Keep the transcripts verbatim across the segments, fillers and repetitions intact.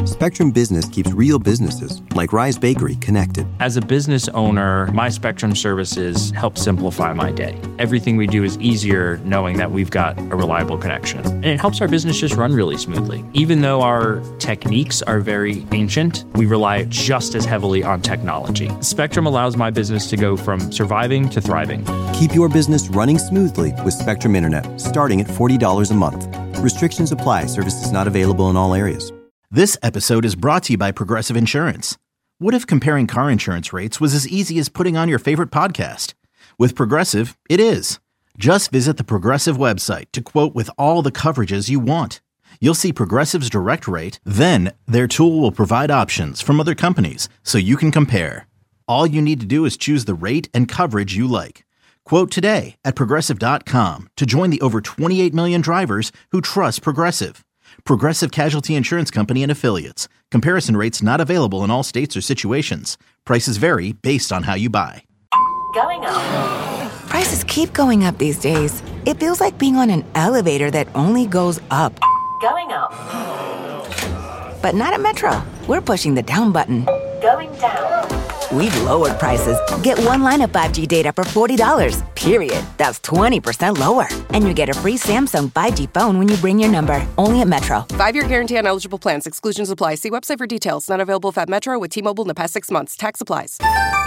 Spectrum Business keeps real businesses, like Rise Bakery, connected. As a business owner, my Spectrum services help simplify my day. Everything we do is easier knowing that we've got a reliable connection. And it helps our business just run really smoothly. Even though our techniques are very ancient, we rely just as heavily on technology. Spectrum allows my business to go from surviving to thriving. Keep your business running smoothly with Spectrum Internet, starting at forty dollars a month. Restrictions apply. Services not available in all areas. This episode is brought to you by Progressive Insurance. What if comparing car insurance rates was as easy as putting on your favorite podcast? With Progressive, it is. Just visit the Progressive website to quote with all the coverages you want. You'll see Progressive's direct rate, then their tool will provide options from other companies so you can compare. All you need to do is choose the rate and coverage you like. Quote today at Progressive dot com to join the over twenty-eight million drivers who trust Progressive. Progressive Casualty Insurance Company and Affiliates. Comparison rates not available in all states or situations. Prices vary based on how you buy. Going up. Prices keep going up these days. It feels like being on an elevator that only goes up. Going up. But not at Metro. We're pushing the down button. Going down. We've lowered prices. Get one line of five G data for forty dollars, period. That's twenty percent lower. And you get a free Samsung five G phone when you bring your number. Only at Metro. Five-year guarantee on eligible plans. Exclusions apply. See website for details. Not available at Metro with T-Mobile in the past six months. Tax applies.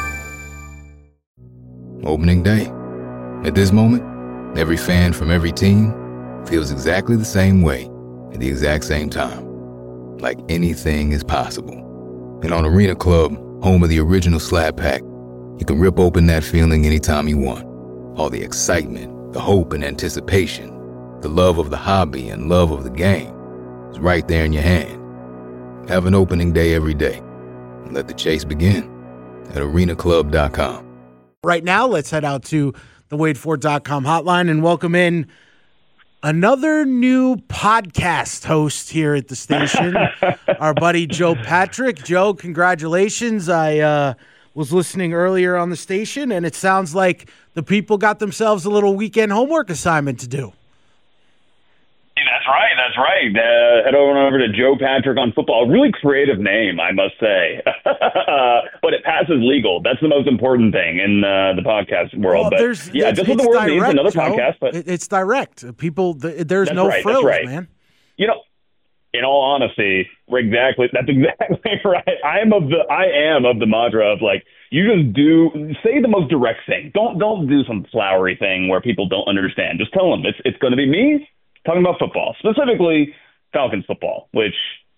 Opening day. At this moment, every fan from every team feels exactly the same way at the exact same time. Like anything is possible. And on Arena Club, home of the original Slab Pack, you can rip open that feeling anytime you want. All the excitement, the hope and anticipation, the love of the hobby and love of the game is right there in your hand. Have an opening day every day. And let the chase begin at arena club dot com. Right now, let's head out to the wade ford dot com hotline and welcome in another new podcast host here at the station, our buddy Joe Patrick. Joe, congratulations. I uh, was listening earlier on the station, and it sounds like the people got themselves a little weekend homework assignment to do. That's right. That's right. Uh, head on over to Joe Patrick on Football. A really creative name, I must say. uh, but it passes legal. That's the most important thing in uh, the podcast world. Well, but there's, yeah, it's, just what the it's word means. direct, Another Joe. podcast, but It- it's direct. People, th- there's That's no right, frills, that's right. man. you know, in all honesty, exactly. That's exactly right. I am of the I am of the mantra of like, you just do say the most direct thing. Don't don't do some flowery thing where people don't understand. Just tell them it's it's going to be me talking about football, specifically Falcons football, which,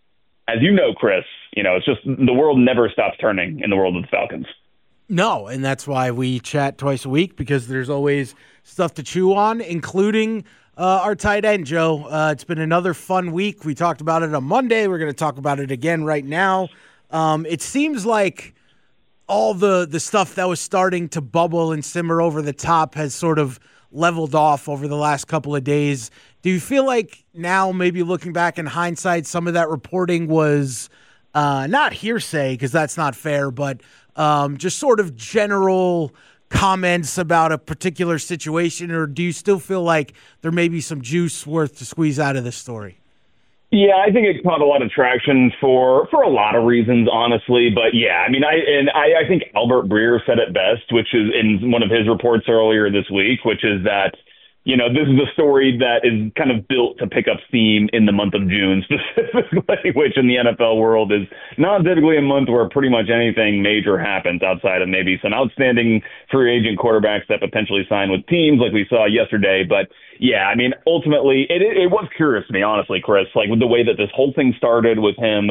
as you know, Chris, you know, it's just the world never stops turning in the world of the Falcons. No, and that's why we chat twice a week, because there's always stuff to chew on, including uh, our tight end, Joe. Uh, it's been another fun week. We talked about it on Monday. We're going to talk about it again right now. Um, it seems like all the, the stuff that was starting to bubble and simmer over the top has sort of leveled off over the last couple of days. Do you feel like now, maybe looking back in hindsight, some of that reporting was uh, not hearsay, because that's not fair, but um, just sort of general comments about a particular situation? Or do you still feel like there may be some juice worth to squeeze out of this story? Yeah, I think it caught a lot of traction for for a lot of reasons, honestly. But yeah, I mean, I and I, I think Albert Breer said it best, which is in one of his reports earlier this week, which is that, you know, this is a story that is kind of built to pick up steam in the month of June specifically, which in the N F L world is not typically a month where pretty much anything major happens outside of maybe some outstanding free agent quarterbacks that potentially sign with teams like we saw yesterday. But yeah, I mean, ultimately, it, it, it was curious to me, honestly, Chris, like with the way that this whole thing started with him,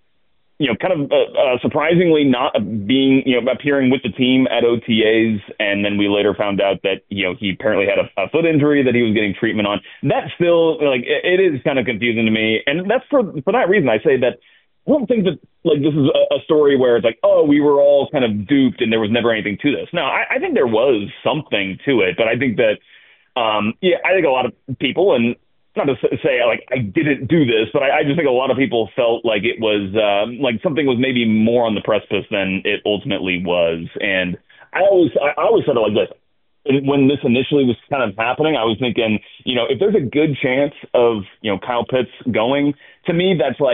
you know, kind of uh, uh, surprisingly not being, you know, appearing with the team at O T As. And then we later found out that, you know, he apparently had a, a foot injury that he was getting treatment on. That's still, like, it, it is kind of confusing to me. And that's for, for that reason I say that I don't think that, like, this is a, a story where it's like, oh, we were all kind of duped and there was never anything to this. No, I, I think there was something to it. But I think that, um, yeah, I think a lot of people, and not to say like I didn't do this, but I, I just think a lot of people felt like it was um, like something was maybe more on the precipice than it ultimately was. And I always, I always said it like this. When this initially was kind of happening, I was thinking, you know, if there's a good chance of, you know, Kyle Pitts going, to me, that's like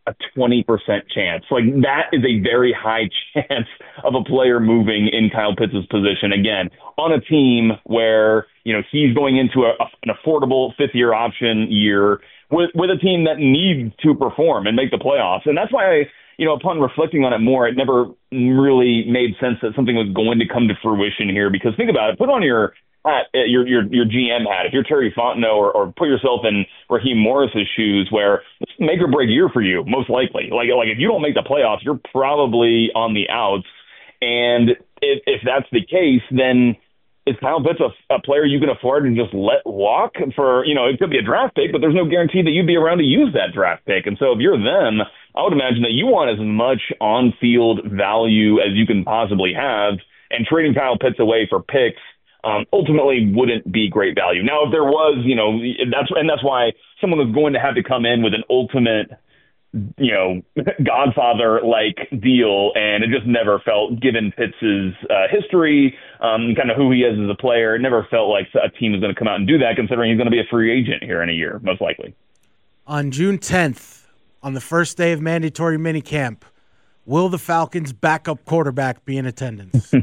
a twenty percent chance. Like, that is a very high chance of a player moving in Kyle Pitts' position, again, on a team where, you know, he's going into a, an affordable fifth-year option year with, with a team that needs to perform and make the playoffs. And that's why, I, you know, upon reflecting on it more, it never really made sense that something was going to come to fruition here. Because think about it, put on your hat, your your your G M hat, if you're Terry Fontenot, or, or put yourself in Raheem Morris's shoes, where it's a make or break year for you, most likely. Like, like if you don't make the playoffs, you're probably on the outs. And if, if that's the case, then is Kyle Pitts a, a player you can afford and just let walk for, you know, it could be a draft pick, but there's no guarantee that you'd be around to use that draft pick. And so if you're them, I would imagine that you want as much on-field value as you can possibly have, and trading Kyle Pitts away for picks Um, ultimately wouldn't be great value. Now, if there was, you know, that's and that's why someone was going to have to come in with an ultimate, you know, Godfather-like deal, and it just never felt, given Pitts' uh, history, um, kind of who he is as a player, it never felt like a team was going to come out and do that, considering he's going to be a free agent here in a year, most likely. On June tenth, on the first day of mandatory minicamp, will the Falcons' backup quarterback be in attendance?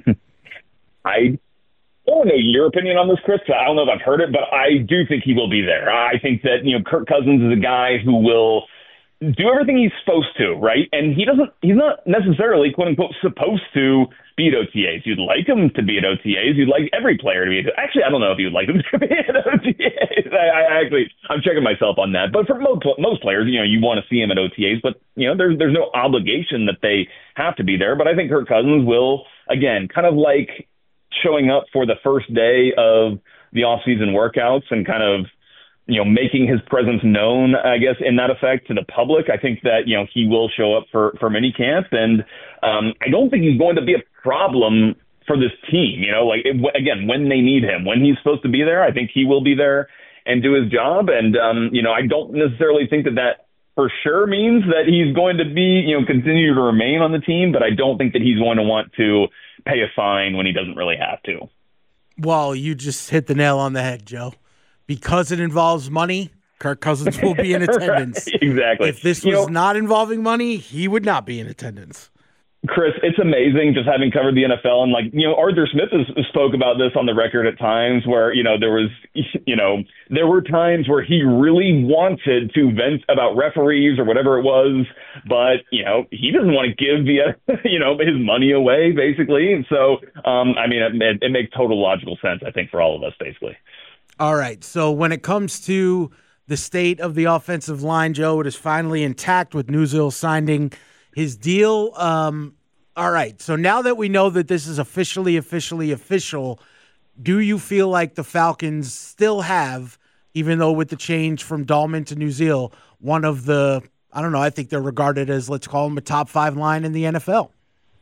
I I don't know your opinion on this, Chris. I don't know if I've heard it, but I do think he will be there. I think that, you know, Kirk Cousins is a guy who will do everything he's supposed to, right? And he doesn't, he's not necessarily, quote unquote, supposed to be at O T As. You'd like him to be at O T As. You'd like every player to be at, actually, I don't know if you'd like him to be at O T As. I, I actually, I'm checking myself on that. But for most, most players, you know, you want to see him at O T As, but, you know, there's, there's no obligation that they have to be there. But I think Kirk Cousins will, again, kind of like showing up for the first day of the off-season workouts and kind of, you know, making his presence known, I guess, in that effect to the public. I think that, you know, he will show up for, for minicamp, and um, I don't think he's going to be a problem for this team. You know, like, it, again, when they need him, when he's supposed to be there, I think he will be there and do his job. And, um, you know, I don't necessarily think that that for sure means that he's going to be, you know, continue to remain on the team, but I don't think that he's going to want to pay a fine when he doesn't really have to. Well, you just hit the nail on the head, Joe. Because it involves money, Kirk Cousins will be in attendance. Right, exactly. If this you was know, not involving money, he would not be in attendance. Chris, it's amazing just having covered the N F L. And, like, you know, Arthur Smith has, spoke about this on the record at times where, you know, there was, you know, there were times where he really wanted to vent about referees or whatever it was. But, you know, he doesn't want to give the, you know, his money away, basically. And so, um, I mean, it, it makes total logical sense, I think, for all of us, basically. All right. So when it comes to the state of the offensive line, Joe, it is finally intact with Nuzil signing his deal. Um, all right. So now that we know that this is officially, officially official, do you feel like the Falcons still have, even though with the change from Dahlman to Nuzil, one of the, I don't know, I think they're regarded as, let's call them a top five line in the N F L?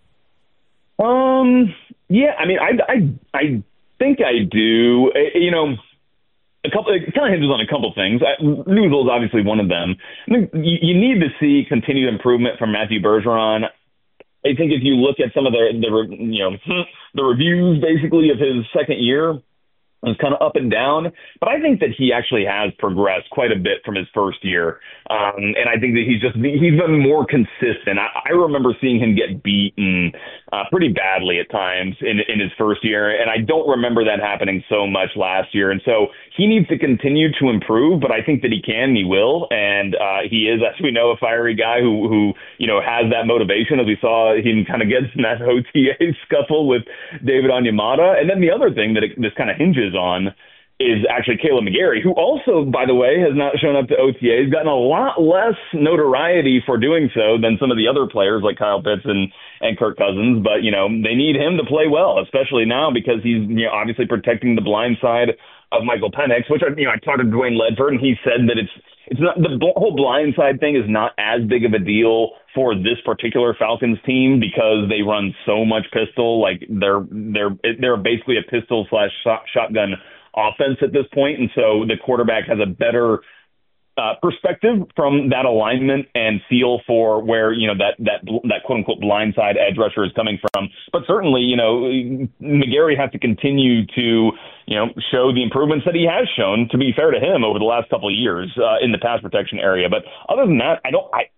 Um, yeah, I mean, I, I, I think I do. You know, A couple, it kind of hinges on a couple things. Nuzil is obviously one of them. I mean, you, you need to see continued improvement from Matthew Bergeron. I think if you look at some of the, the you know the reviews basically of his second year, it was kind of up and down, but I think that he actually has progressed quite a bit from his first year. Um, and I think that he's just, he's been more consistent. I, I remember seeing him get beaten uh, pretty badly at times in, in his first year. And I don't remember that happening so much last year. And so he needs to continue to improve, but I think that he can, and he will. And uh, he is, as we know, a fiery guy who, who, you know, has that motivation, as we saw him kind of get in that O T A scuffle with David Onyemata. And then the other thing that it, this kind of hinges on is actually Kaleb McGary, who also, by the way, has not shown up to O T A. He's gotten a lot less notoriety for doing so than some of the other players like Kyle Pitts and, and Kirk Cousins. But, you know, they need him to play well, especially now because he's, you know, obviously protecting the blind side of Michael Penix, which, you know, I talked to Dwayne Ledford, and he said that it's it's not, the whole blind side thing is not as big of a deal for this particular Falcons team because they run so much pistol. Like they're they're they're basically a pistol slash shotgun offense at this point, and so the quarterback has a better uh, perspective from that alignment and feel for where, you know, that that that quote unquote blindside edge rusher is coming from. But certainly, you know, McGary has to continue to, you know, show the improvements that he has shown, to be fair to him, over the last couple of years uh, in the pass protection area. But other than that, I don't I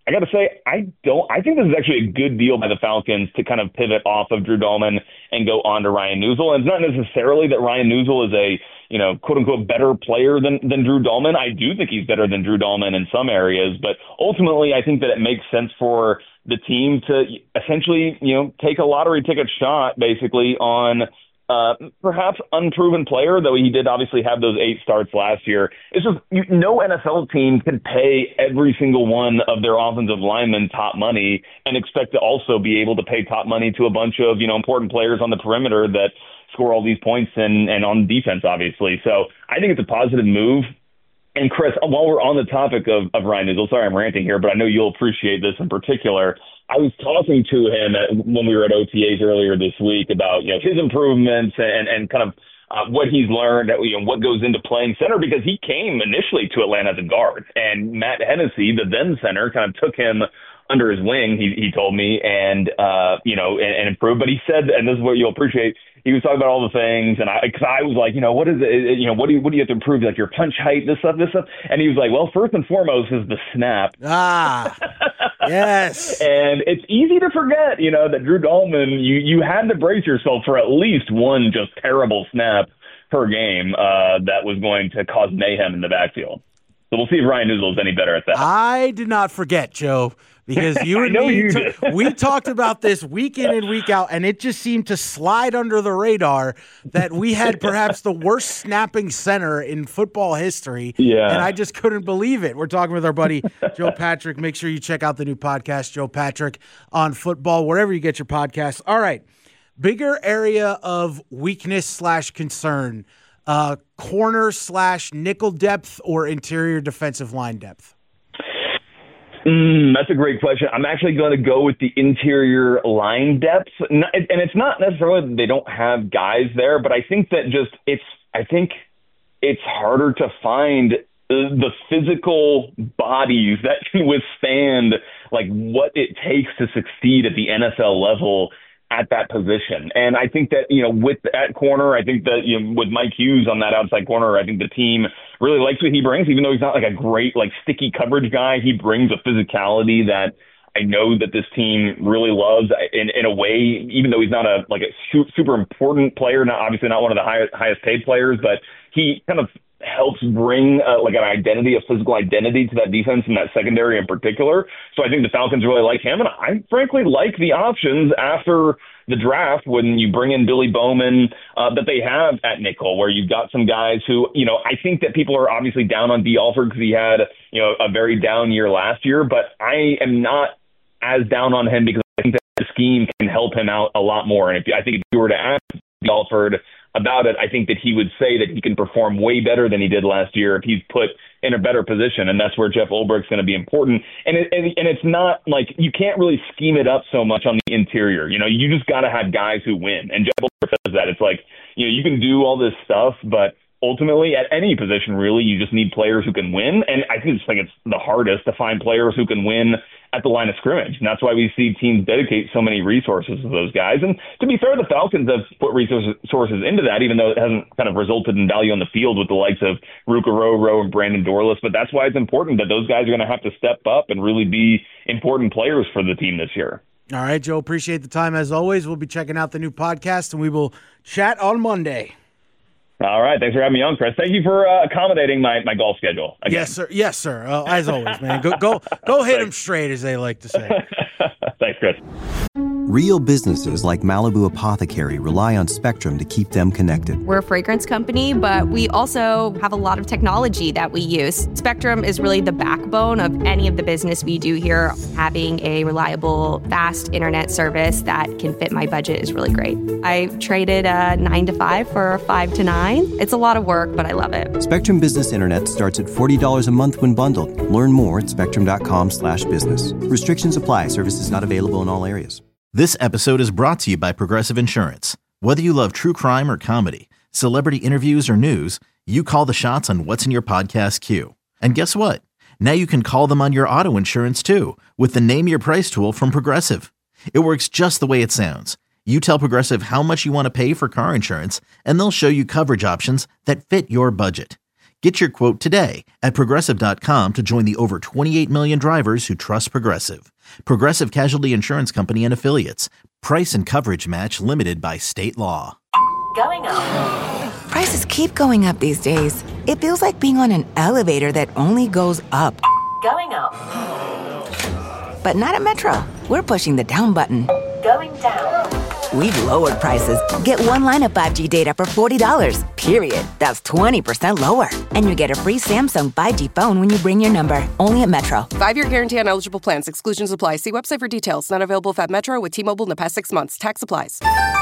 I got to say, I don't. I think this is actually a good deal by the Falcons to kind of pivot off of Drew Dalman and go on to Ryan Neusel. And it's not necessarily that Ryan Neusel is a, you know, quote unquote better player than than Drew Dalman. I do think he's better than Drew Dalman in some areas, but ultimately, I think that it makes sense for the team to essentially, you know, take a lottery ticket shot basically on Uh, perhaps unproven player, though he did obviously have those eight starts last year. It's just you, no N F L team can pay every single one of their offensive linemen top money and expect to also be able to pay top money to a bunch of, you know, important players on the perimeter that score all these points and, and on defense, obviously. So I think it's a positive move. And Chris, while we're on the topic of, of Ryan Neusel, sorry I'm ranting here, but I know you'll appreciate this in particular. I was talking to him at, when we were at O T As earlier this week about, you know, his improvements and, and kind of uh, what he's learned, you know, what goes into playing center, because he came initially to Atlanta as a guard, and Matt Hennessy, the then center, kind of took him under his wing, he, he told me, and, uh, you know, and, and improved. But he said, and this is what you'll appreciate, he was talking about all the things, and I, cause I was like, you know, what is it, you know, what do you, what do you have to improve? Like your punch height, this stuff, this stuff. And he was like, well, first and foremost is the snap. Ah, yes. And it's easy to forget, you know, that Drew Dalman, you, you had to brace yourself for at least one just terrible snap per game uh, that was going to cause mayhem in the backfield. So we'll see if Ryan Neusel is any better at that. I did not forget, Joe, because you and me, you t- we talked about this week in and week out, and it just seemed to slide under the radar that we had perhaps the worst snapping center in football history. Yeah. And I just couldn't believe it. We're talking with our buddy Joe Patrick. Make sure you check out the new podcast, Joe Patrick on Football, wherever you get your podcasts. All right. Bigger area of weakness slash concern, uh, corner slash nickel depth or interior defensive line depth? Mm, that's a great question. I'm actually going to go with the interior line depth. And it's not necessarily that they don't have guys there, but I think that just it's, I think it's harder to find the physical bodies that can withstand like what it takes to succeed at the N F L level at that position. And I think that, you know, with at corner, I think that, you know, with Mike Hughes on that outside corner, I think the team really likes what he brings, even though he's not like a great, like sticky coverage guy. He brings a physicality that I know that this team really loves in, in a way, even though he's not a, like a super important player, not obviously not one of the highest, highest paid players, but he kind of helps bring uh, like an identity, a physical identity to that defense and that secondary in particular. So I think the Falcons really like him. And I frankly like the options after the draft when you bring in Billy Bowman uh, that they have at nickel, where you've got some guys who, you know, I think that people are obviously down on D. Alford because he had, you know, a very down year last year, but I am not as down on him because I think that the scheme can help him out a lot more. And if I think if you were to ask D. Alford about it, I think that he would say that he can perform way better than he did last year if he's put in a better position, and that's where Jeff Ulbricht's going to be important. And it, and, and it's not like you can't really scheme it up so much on the interior. You know, you just got to have guys who win, and Jeff Ulbricht says that. It's like, you know, you can do all this stuff, but ultimately at any position, really, you just need players who can win. And I think it's like it's the hardest to find players who can win at the line of scrimmage. And that's why we see teams dedicate so many resources to those guys. And to be fair, the Falcons have put resources into that, even though it hasn't kind of resulted in value on the field with the likes of Ruka Roro and Brandon Dorless. But that's why it's important that those guys are going to have to step up and really be important players for the team this year. All right, Joe, appreciate the time as always. We'll be checking out the new podcast, and we will chat on Monday. All right. Thanks for having me on, Chris. Thank you for uh, accommodating my, my golf schedule. Again. Yes, sir. Yes, sir. Uh, as always, man. Go go go hit them straight, as they like to say. Thanks, Chris. Real businesses like Malibu Apothecary rely on Spectrum to keep them connected. We're a fragrance company, but we also have a lot of technology that we use. Spectrum is really the backbone of any of the business we do here. Having a reliable, fast internet service that can fit my budget is really great. I traded a nine to five for a five to nine. It's a lot of work, but I love it. Spectrum Business Internet starts at forty dollars a month when bundled. Learn more at spectrum.com slash business. Restrictions apply. Services not available in all areas. This episode is brought to you by Progressive Insurance. Whether you love true crime or comedy, celebrity interviews or news, you call the shots on what's in your podcast queue. And guess what? Now you can call them on your auto insurance too with the Name Your Price tool from Progressive. It works just the way it sounds. You tell Progressive how much you want to pay for car insurance, and they'll show you coverage options that fit your budget. Get your quote today at Progressive dot com to join the over twenty-eight million drivers who trust Progressive. Progressive Casualty Insurance Company and Affiliates. Price and coverage match limited by state law. Going up. Prices keep going up these days. It feels like being on an elevator that only goes up. Going up. But not at Metro. We're pushing the down button. Going down. We've lowered prices. Get one line of five G data for forty dollars, period. That's twenty percent lower. And you get a free Samsung five G phone when you bring your number. Only at Metro. Five-year guarantee on eligible plans. Exclusions apply. See website for details. Not available at Metro with T-Mobile in the past six months. Tax applies.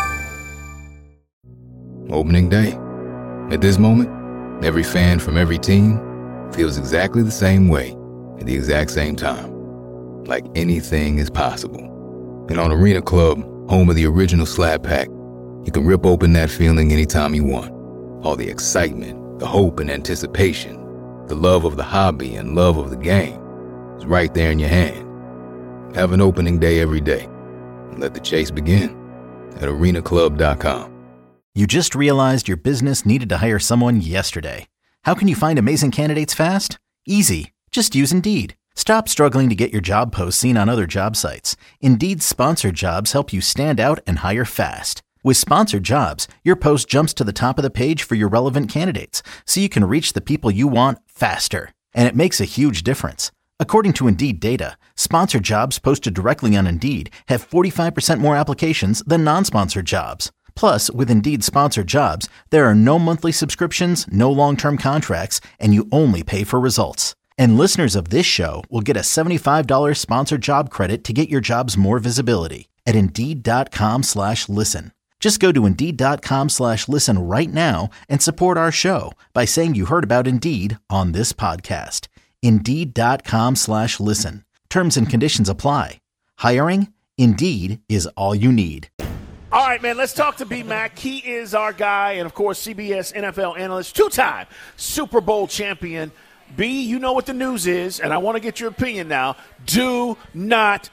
Opening day. At this moment, every fan from every team feels exactly the same way at the exact same time. Like anything is possible. And on Arena Club, home of the original Slab Pack, you can rip open that feeling anytime you want. All the excitement, the hope and anticipation, the love of the hobby and love of the game is right there in your hand. Have an opening day every day. And let the chase begin at arena club dot com. You just realized your business needed to hire someone yesterday. How can you find amazing candidates fast? Easy. Just use Indeed. Stop struggling to get your job posts seen on other job sites. Indeed's sponsored jobs help you stand out and hire fast. With sponsored jobs, your post jumps to the top of the page for your relevant candidates, so you can reach the people you want faster. And it makes a huge difference. According to Indeed data, sponsored jobs posted directly on Indeed have forty-five percent more applications than non-sponsored jobs. Plus, with Indeed sponsored jobs, there are no monthly subscriptions, no long-term contracts, and you only pay for results. And listeners of this show will get a seventy-five dollars sponsored job credit to get your jobs more visibility at Indeed.com slash listen. Just go to Indeed.com slash listen right now and support our show by saying you heard about Indeed on this podcast. Indeed.com slash listen. Terms and conditions apply. Hiring? Indeed is all you need. All right, man, let's talk to B-Mac. He is our guy, and, of course, C B S N F L analyst, two-time Super Bowl champion. B, you know what the news is, and I want to get your opinion now. Do not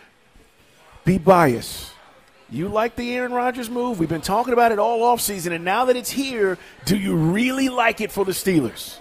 be biased. You like the Aaron Rodgers move? We've been talking about it all offseason, and now that it's here, do you really like it for the Steelers?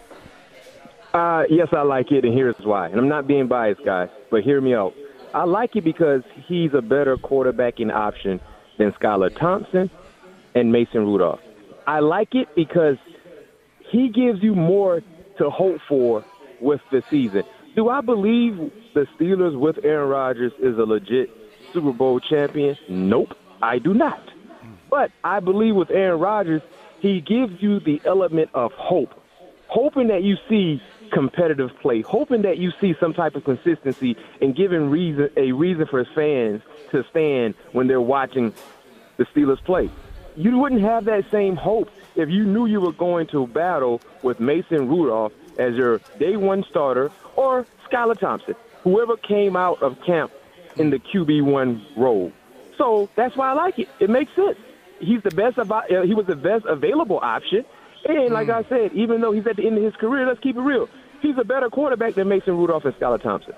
Uh, yes, I like it, and here's why. And I'm not being biased, guys, but hear me out. I like it because he's a better quarterbacking option than Skylar Thompson and Mason Rudolph. I like it because he gives you more to hope for with the season. Do I believe the Steelers with Aaron Rodgers is a legit Super Bowl champion? Nope, I do not. But I believe with Aaron Rodgers, he gives you the element of hope, hoping that you see competitive play, hoping that you see some type of consistency and giving reason a reason for fans to stand when they're watching the Steelers play. You wouldn't have that same hope if you knew you were going to battle with Mason Rudolph as your day one starter or Skylar Thompson, whoever came out of camp in the Q B one role. So that's why I like it. It makes sense. He's the best. About, uh, he was the best available option. And like I said, even though he's at the end of his career, let's keep it real. He's a better quarterback than Mason Rudolph and Skylar Thompson.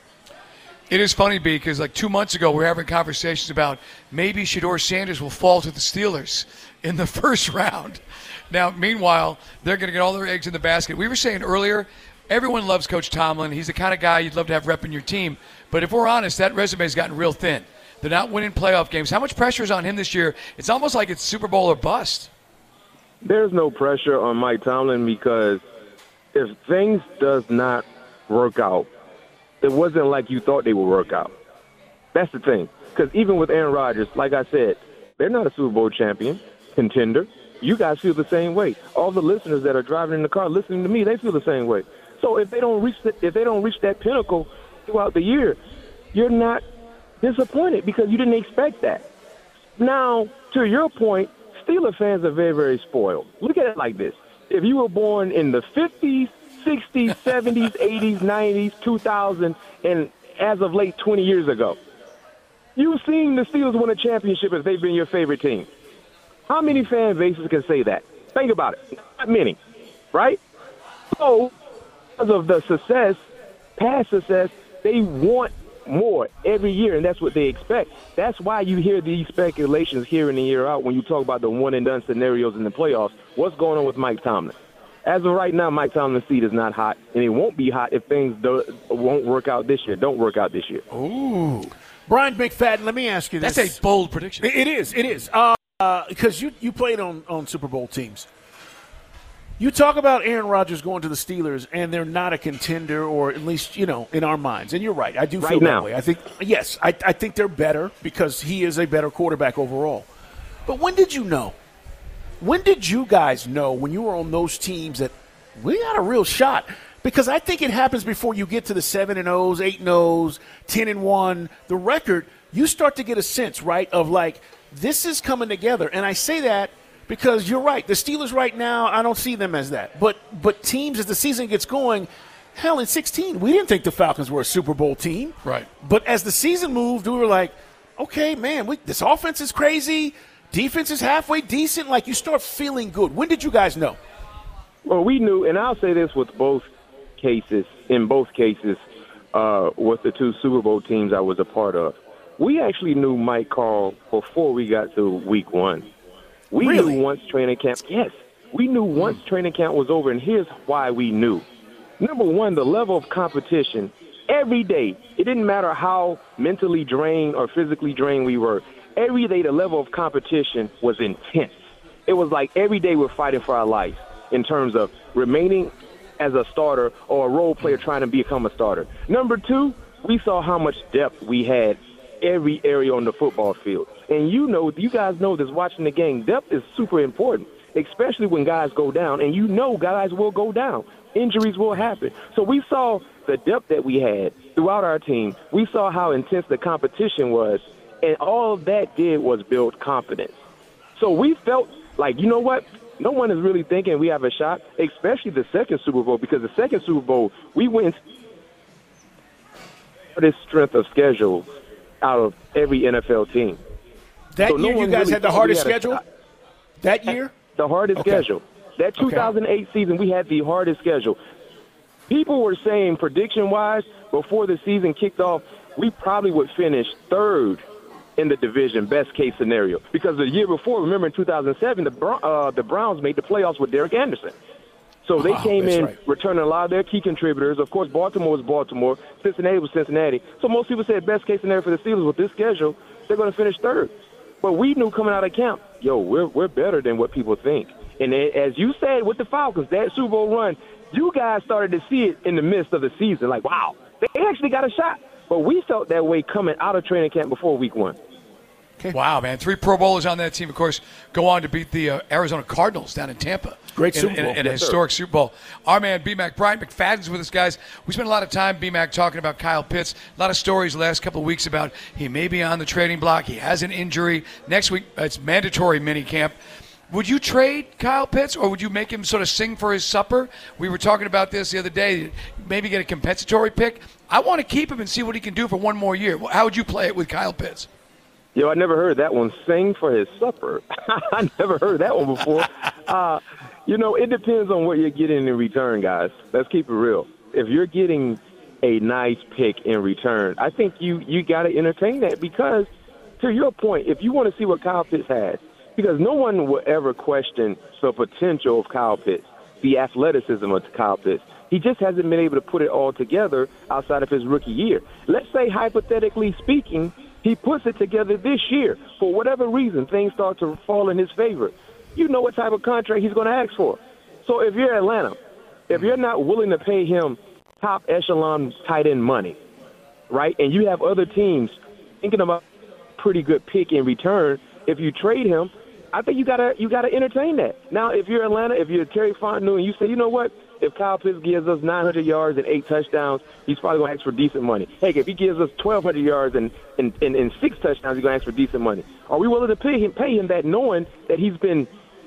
It is funny, B, because like two months ago we were having conversations about maybe Shedeur Sanders will fall to the Steelers in the first round. Now, meanwhile, they're going to get all their eggs in the basket. We were saying earlier, everyone loves Coach Tomlin. He's the kind of guy you'd love to have repping your team. But if we're honest, that resume has gotten real thin. They're not winning playoff games. How much pressure is on him this year? It's almost like it's Super Bowl or bust. There's no pressure on Mike Tomlin because if things does not work out, it wasn't like you thought they would work out. That's the thing. Because even with Aaron Rodgers, like I said, they're not a Super Bowl champion, contender. You guys feel the same way. All the listeners that are driving in the car listening to me, they feel the same way. So if they don't reach the, if they don't reach that pinnacle throughout the year, you're not disappointed because you didn't expect that. Now, to your point, Steeler fans are very, very spoiled. Look at it like this. If you were born in the fifties, sixties, seventies, eighties, nineties, two thousand, and as of late twenty years ago, you've seen the Steelers win a championship if they've been your favorite team. How many fan bases can say that? Think about it. Not many, right? So, because of the success, past success, they want more every year, and that's what they expect. That's why you hear these speculations year in and year out when you talk about the one-and-done scenarios in the playoffs. What's going on with Mike Tomlin? As of right now, Mike Tomlin's seat is not hot, and it won't be hot if things do, won't work out this year. Don't work out this year. Ooh. Brian McFadden, let me ask you this. That's a bold prediction. It is. It is. Because uh, you, you played on, on Super Bowl teams. You talk about Aaron Rodgers going to the Steelers, and they're not a contender, or at least, you know, in our minds. And you're right. I do feel right that now. way. I think, yes, I, I think they're better because he is a better quarterback overall. But when did you know? When did you guys know when you were on those teams that we got a real shot? Because I think it happens before you get to the seven and O's, eight and O's, ten and one, the record. You start to get a sense, right, of like, this is coming together. And I say that because you're right. The Steelers right now, I don't see them as that. But but teams, as the season gets going, hell, in sixteen, we didn't think the Falcons were a Super Bowl team. Right. But as the season moved, we were like, okay, man, we, this offense is crazy. Defense is halfway decent. Like, you start feeling good. When did you guys know? Well, we knew, and I'll say this with both cases, in both cases, uh, with the two Super Bowl teams I was a part of. We actually knew Mike Carl before we got to week one. We really? knew once training camp, yes, we knew once training camp was over, and here's why we knew. Number one, the level of competition every day. It didn't matter how mentally drained or physically drained we were. Every day, the level of competition was intense. It was like every day we're fighting for our life in terms of remaining as a starter or a role player trying to become a starter. Number two, we saw how much depth we had every area on the football field. And you know, you guys know this watching the game, depth is super important, especially when guys go down. And you know guys will go down. Injuries will happen. So we saw the depth that we had throughout our team. We saw how intense the competition was. And all of that did was build confidence. So we felt like, you know what? No one is really thinking we have a shot, especially the second Super Bowl, because the second Super Bowl, we went for this strength of schedule out of every N F L team. That so year no you guys really had the hardest had schedule? That year? The hardest okay. schedule. That two thousand eight okay. season, we had the hardest schedule. People were saying, prediction-wise, before the season kicked off, we probably would finish third in the division, best case scenario. Because the year before, remember in two thousand seven, the uh, the Browns made the playoffs with Derek Anderson. So they wow, came in right. returning a lot of their key contributors. Of course, Baltimore was Baltimore. Cincinnati was Cincinnati. So most people said best case scenario for the Steelers with this schedule, they're going to finish third. But we knew coming out of camp, yo, we're we're better than what people think. And as you said with the Falcons, that Super Bowl run, you guys started to see it in the midst of the season. Like, wow, they actually got a shot. But we felt that way coming out of training camp before week one. Okay. Wow, man. Three Pro Bowlers on that team, of course, go on to beat the uh, Arizona Cardinals down in Tampa. Great in, Super Bowl. In, in, in yes, a historic sir. Super Bowl. Our man, B-Mac, Brian McFadden's with us, guys. We spent a lot of time, B-Mac, talking about Kyle Pitts. A lot of stories the last couple of weeks about he may be on the trading block. He has an injury. Next week, uh, it's mandatory mini camp. Would you trade Kyle Pitts, or would you make him sort of sing for his supper? We were talking about this the other day. Maybe get a compensatory pick. I want to keep him and see what he can do for one more year. How would you play it with Kyle Pitts? Yo, I never heard that one, sing for his supper. I never heard that one before. Uh, you know, it depends on what you're getting in return, guys. Let's keep it real. If you're getting a nice pick in return, I think you, you got to entertain that because, to your point, if you want to see what Kyle Pitts has, because no one will ever question the potential of Kyle Pitts, the athleticism of Kyle Pitts. He just hasn't been able to put it all together outside of his rookie year. Let's say, hypothetically speaking, he puts it together this year. For whatever reason, things start to fall in his favor. You know what type of contract he's going to ask for. So if you're Atlanta, if you're not willing to pay him top echelon tight end money, right, and you have other teams thinking about a pretty good pick in return, if you trade him, I think you gotta you gotta entertain that. Now, if you're Atlanta, if you're Terry Fontenot, and you say, you know what, if Kyle Pitts gives us nine hundred yards and eight touchdowns, he's probably going to ask for decent money. Hey, if he gives us twelve hundred yards and, and, and, and six touchdowns, he's going to ask for decent money. Are we willing to pay him, pay him that knowing that he's been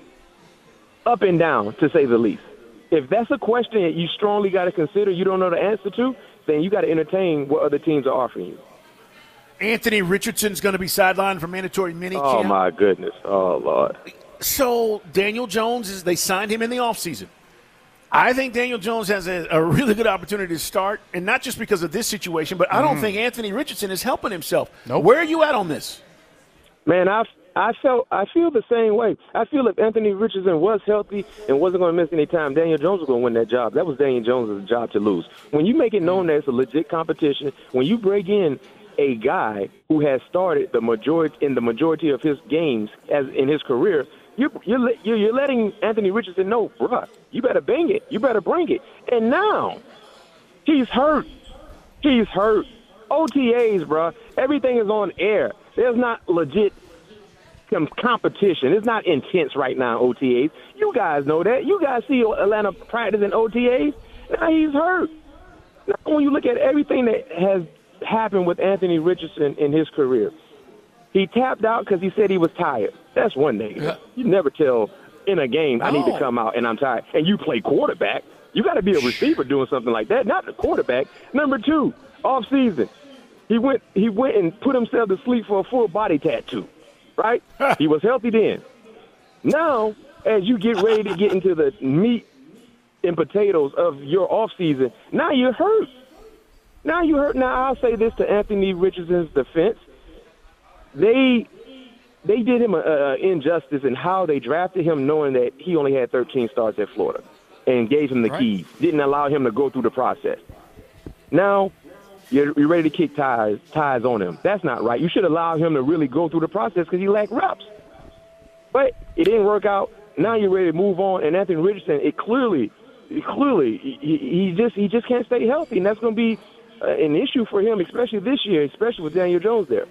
up and down, to say the least? If that's a question that you strongly got to consider, you don't know the answer to, then you got to entertain what other teams are offering you. Anthony Richardson's going to be sidelined for mandatory mini camp. Oh, my goodness. Oh, Lord. So Daniel Jones, is they signed him in the offseason. I think Daniel Jones has a, a really good opportunity to start, and not just because of this situation, but I don't mm. think Anthony Richardson is helping himself. Nope. Where are you at on this? Man, I've I felt I feel the same way. I feel if Anthony Richardson was healthy and wasn't going to miss any time, Daniel Jones was going to win that job. That was Daniel Jones' job to lose. When you make it known that it's a legit competition, when you break in a guy who has started the majority in the majority of his games as in his career, you're you're you're letting Anthony Richardson know, bruh, you better bang it, you better bring it. And now he's hurt. He's hurt. O T As, bruh. Everything is on air. There's not legit competition. It's not intense right now, O T As. You guys know that. You guys see Atlanta practicing O T As. Now he's hurt. Now, when you look at everything that has happened with Anthony Richardson in his career, he tapped out because he said he was tired. That's one thing. Yeah. You never tell in a game, no. I need to come out and I'm tired. And you play quarterback. You got to be a receiver doing something like that, not the quarterback. Number two, off season, he went he went and put himself to sleep for a full body tattoo. Right? He was healthy then. Now, as you get ready to get into the meat and potatoes of your off season, now you're hurt. Now you're hurt. Now I'll say this to Anthony Richardson's defense: they they did him an injustice in how they drafted him, knowing that he only had thirteen starts at Florida, and gave him the right. keys. Didn't allow him to go through the process. Now you're, you're ready to kick ties ties on him. That's not right. You should allow him to really go through the process because he lacked reps. But it didn't work out. Now you're ready to move on. And Anthony Richardson, it clearly, it clearly, he, he just he just can't stay healthy, and that's going to be uh, an issue for him, especially this year, especially with Daniel Jones there.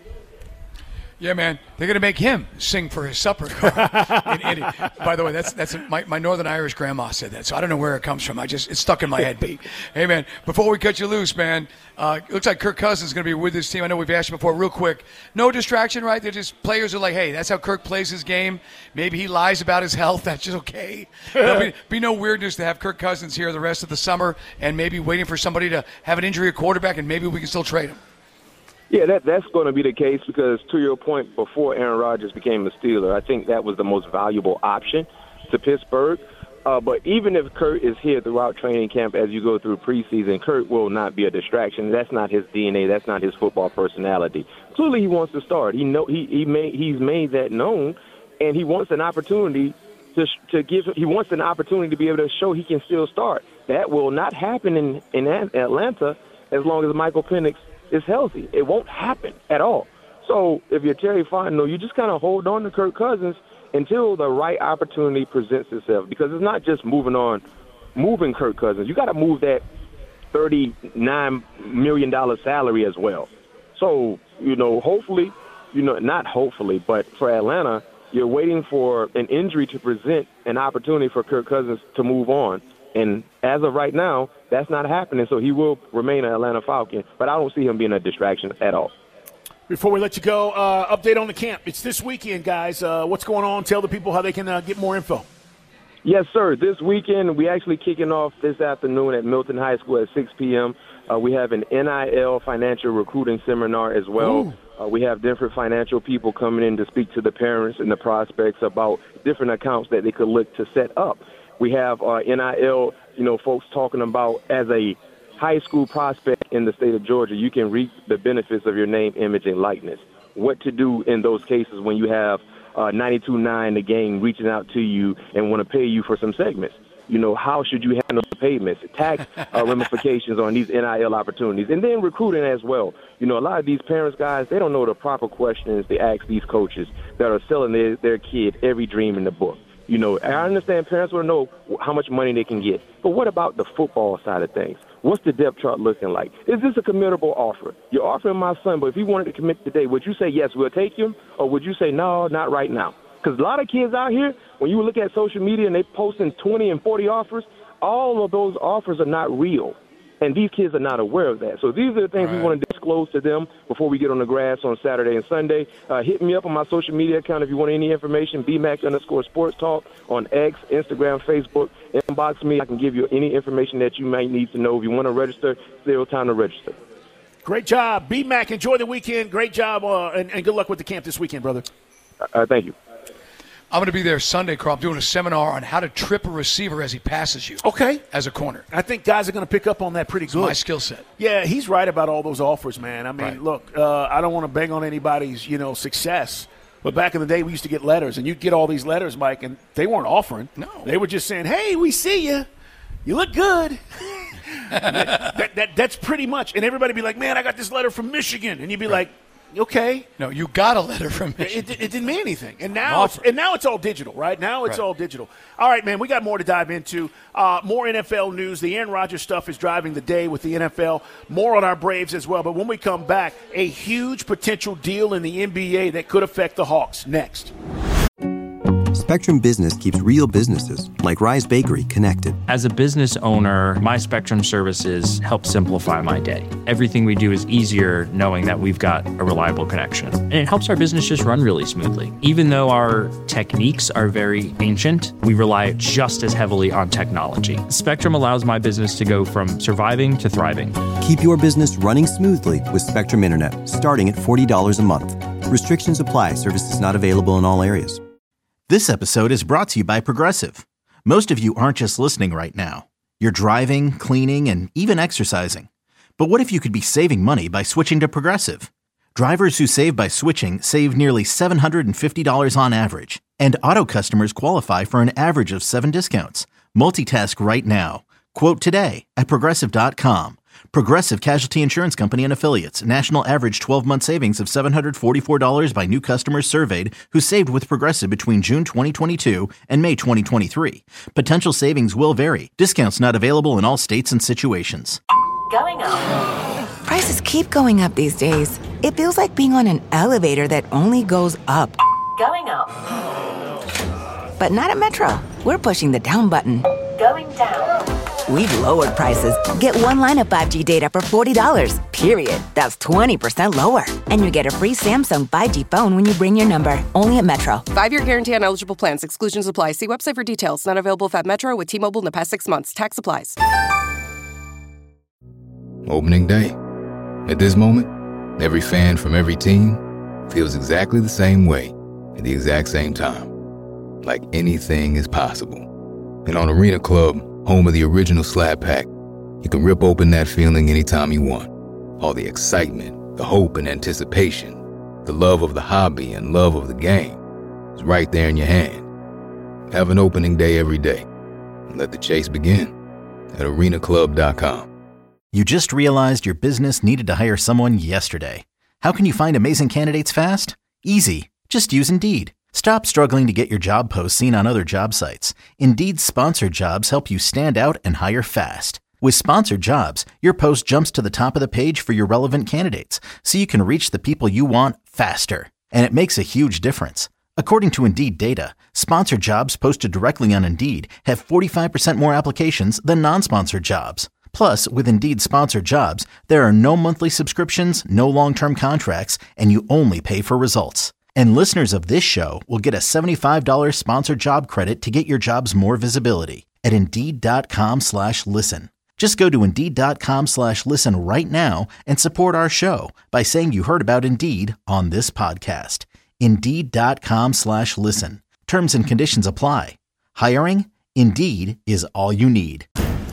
Yeah, man, they're going to make him sing for his supper. in, in, in, by the way, that's that's my, my Northern Irish grandma said that, so I don't know where it comes from. I just it's stuck in my head, Pete. Hey, man, before we cut you loose, man, uh, it looks like Kirk Cousins is going to be with this team. I know we've asked you before, real quick. No distraction, right? They're just players are like, hey, that's how Kirk plays his game. Maybe he lies about his health. That's just okay. There'll be, be no weirdness to have Kirk Cousins here the rest of the summer, and maybe waiting for somebody to have an injury at quarterback, and maybe we can still trade him. Yeah, that that's going to be the case because, to your point, before Aaron Rodgers became a Steeler, I think that was the most valuable option to Pittsburgh. Uh, but even if Kurt is here throughout training camp as you go through preseason, Kurt will not be a distraction. That's not his D N A. That's not his football personality. Clearly, he wants to start. He know he he made he's made that known, and he wants an opportunity to to give. He wants an opportunity to be able to show he can still start. That will not happen in in Atlanta as long as Michael Penix is healthy. It won't happen at all. So if you're Terry Fontenot, you just kind of hold on to Kirk Cousins until the right opportunity presents itself, because it's not just moving on, moving Kirk Cousins. You got to move that thirty-nine million dollars salary as well. So, you know, hopefully, you know, not hopefully, but for Atlanta, you're waiting for an injury to present an opportunity for Kirk Cousins to move on. And as of right now, that's not happening, so he will remain an Atlanta Falcon. But I don't see him being a distraction at all. Before we let you go, uh, update on the camp. It's this weekend, guys. Uh, what's going on? Tell the people how they can uh, get more info. Yes, sir. This weekend, we actually kicking off this afternoon at Milton High School at six p.m. Uh, we have an N I L financial recruiting seminar as well. Uh, we have different financial people coming in to speak to the parents and the prospects about different accounts that they could look to set up. We have uh, N I L, you know, folks talking about as a high school prospect in the state of Georgia, you can reap the benefits of your name, image, and likeness. What to do in those cases when you have uh, ninety-two nine the gang reaching out to you and want to pay you for some segments. You know, how should you handle the payments, tax uh, ramifications on these N I L opportunities, and then recruiting as well. You know, a lot of these parents, guys, they don't know the proper questions to ask these coaches that are selling their, their kid every dream in the book. You know, I understand parents want to know how much money they can get. But what about the football side of things? What's the depth chart looking like? Is this a committable offer? You're offering my son, but if he wanted to commit today, would you say, yes, we'll take him? Or would you say, no, not right now? Because a lot of kids out here, when you look at social media and they posting twenty and forty offers, all of those offers are not real. And these kids are not aware of that. So these are the things right. we want to disclose to them before we get on the grass on Saturday and Sunday. Uh, hit me up on my social media account if you want any information, B Mac underscore sports talk on X, Instagram, Facebook. Inbox me. I can give you any information that you might need to know. If you want to register, still time to register. Great job. B Mac, enjoy the weekend. Great job, uh, and, and good luck with the camp this weekend, brother. Uh, thank you. I'm going to be there Sunday, Carl. I'm doing a seminar on how to trip a receiver as he passes you. Okay. As a corner. I think guys are going to pick up on that pretty good. It's my skill set. Yeah, he's right about all those offers, man. I mean, right. look, uh, I don't want to bang on anybody's, you know, success, But back in the day, we used to get letters, and you'd get all these letters, Mike, and they weren't offering. No. They were just saying, hey, we see you. You look good. that, that, that, that's pretty much. And everybody be like, man, I got this letter from Michigan. And you'd be Right. like, okay. No, you got a letter from Michigan. It, it didn't mean anything. And now, it's, and now it's all digital, right? Now it's Right. all digital. All right, man, we got more to dive into. Uh, more N F L news. The Aaron Rodgers stuff is driving the day with the N F L. More on our Braves as well. But when we come back, a huge potential deal in the N B A that could affect the Hawks. Next. Spectrum Business keeps real businesses, like Rise Bakery, connected. As a business owner, my Spectrum services help simplify my day. Everything we do is easier knowing that we've got a reliable connection. And it helps our business just run really smoothly. Even though our techniques are very ancient, we rely just as heavily on technology. Spectrum allows my business to go from surviving to thriving. Keep your business running smoothly with Spectrum Internet, starting at forty dollars a month. Restrictions apply. Services not available in all areas. This episode is brought to you by Progressive. Most of you aren't just listening right now. You're driving, cleaning, and even exercising. But what if you could be saving money by switching to Progressive? Drivers who save by switching save nearly seven hundred fifty dollars on average. And auto customers qualify for an average of seven discounts. Multitask right now. Quote today at Progressive dot com. Progressive Casualty Insurance Company and Affiliates. National average twelve-month savings of seven hundred forty-four dollars by new customers surveyed who saved with Progressive between June twenty twenty-two and May twenty twenty-three. Potential savings will vary. Discounts not available in all states and situations. Going up. Prices keep going up these days. It feels like being on an elevator that only goes up. Going up. But not at Metro. We're pushing the down button. Going down. We've lowered prices. Get one line of five G data for forty dollars, period. That's twenty percent lower. And you get a free Samsung five G phone when you bring your number. Only at Metro. Five-year guarantee on eligible plans. Exclusions apply. See website for details. Not available if at Metro with T-Mobile in the past six months. Tax applies. Opening day. At this moment, every fan from every team feels exactly the same way at the exact same time. Like anything is possible. And on Arena Club, home of the original Slab Pack, you can rip open that feeling anytime you want. All the excitement, the hope and anticipation, the love of the hobby and love of the game is right there in your hand. Have an opening day every day. And let the chase begin at arena club dot com. You just realized your business needed to hire someone yesterday. How can you find amazing candidates fast? Easy. Just use Indeed. Stop struggling to get your job posts seen on other job sites. Indeed's sponsored jobs help you stand out and hire fast. With sponsored jobs, your post jumps to the top of the page for your relevant candidates, so you can reach the people you want faster. And it makes a huge difference. According to Indeed data, sponsored jobs posted directly on Indeed have forty-five percent more applications than non-sponsored jobs. Plus, with Indeed sponsored jobs, there are no monthly subscriptions, no long-term contracts, and you only pay for results. And listeners of this show will get a seventy-five dollars sponsored job credit to get your jobs more visibility at Indeed.com slash listen. Just go to Indeed.com slash listen right now and support our show by saying you heard about Indeed on this podcast. Indeed.com slash listen. Terms and conditions apply. Hiring? Indeed is all you need.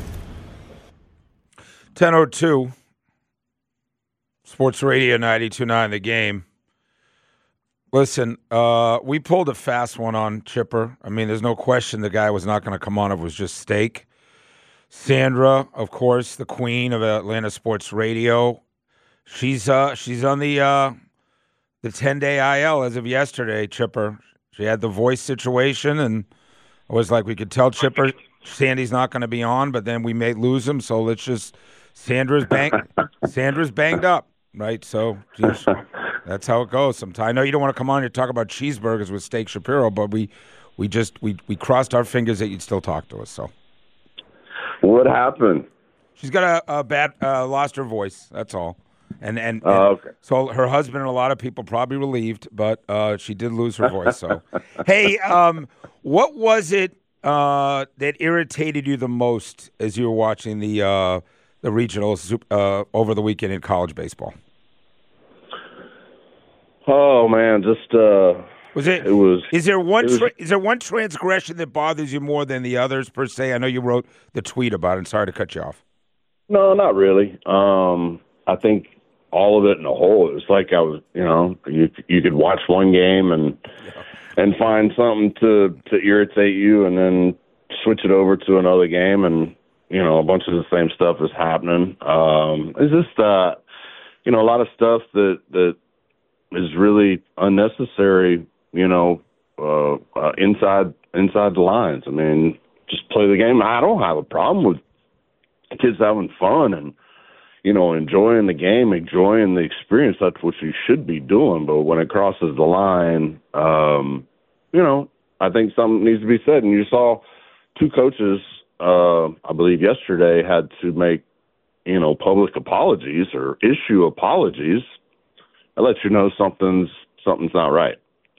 ten oh two, Sports Radio ninety-two point nine The Game. Listen, uh, we pulled a fast one on Chipper. I mean, there's no question the guy was not going to come on if it was just steak. Sandra, of course, the queen of Atlanta Sports Radio. She's uh, she's on the uh, the ten-day I L as of yesterday, Chipper. She had the voice situation, and it was like we could tell Chipper Sandy's not going to be on, but then we may lose him, so let's just – Sandra's bang, Sandra's banged up, right? So, geez. That's how it goes sometimes. I know you don't want to come on here and talk about cheeseburgers with Steak Shapiro, but we, we just we, we crossed our fingers that you'd still talk to us. So, what happened? She's got a, a bad uh, lost her voice. That's all. And and, and oh, okay. So her husband and a lot of people probably relieved, but uh, she did lose her voice. So, hey, um, what was it uh, that irritated you the most as you were watching the uh, the regionals uh, over the weekend in college baseball? Oh man, just uh, was it? It was. Is there one? Was, tra- is there one transgression that bothers you more than the others per se? I know you wrote the tweet about it. Sorry to cut you off. No, not really. Um, I think all of it in a whole. It was like I was, you know, you you could watch one game and and find something to to irritate you, and then switch it over to another game, and you know, a bunch of the same stuff is happening. Um, it's just, uh, you know, a lot of stuff that that is really unnecessary. You know, uh, uh, inside inside the lines. I mean, just play the game. I don't have a problem with kids having fun and, you know, enjoying the game, enjoying the experience. That's what you should be doing. But when it crosses the line, um, you know, I think something needs to be said. And you saw two coaches, uh, I believe yesterday, had to make, you know, public apologies or issue apologies. That lets you know something's something's not right.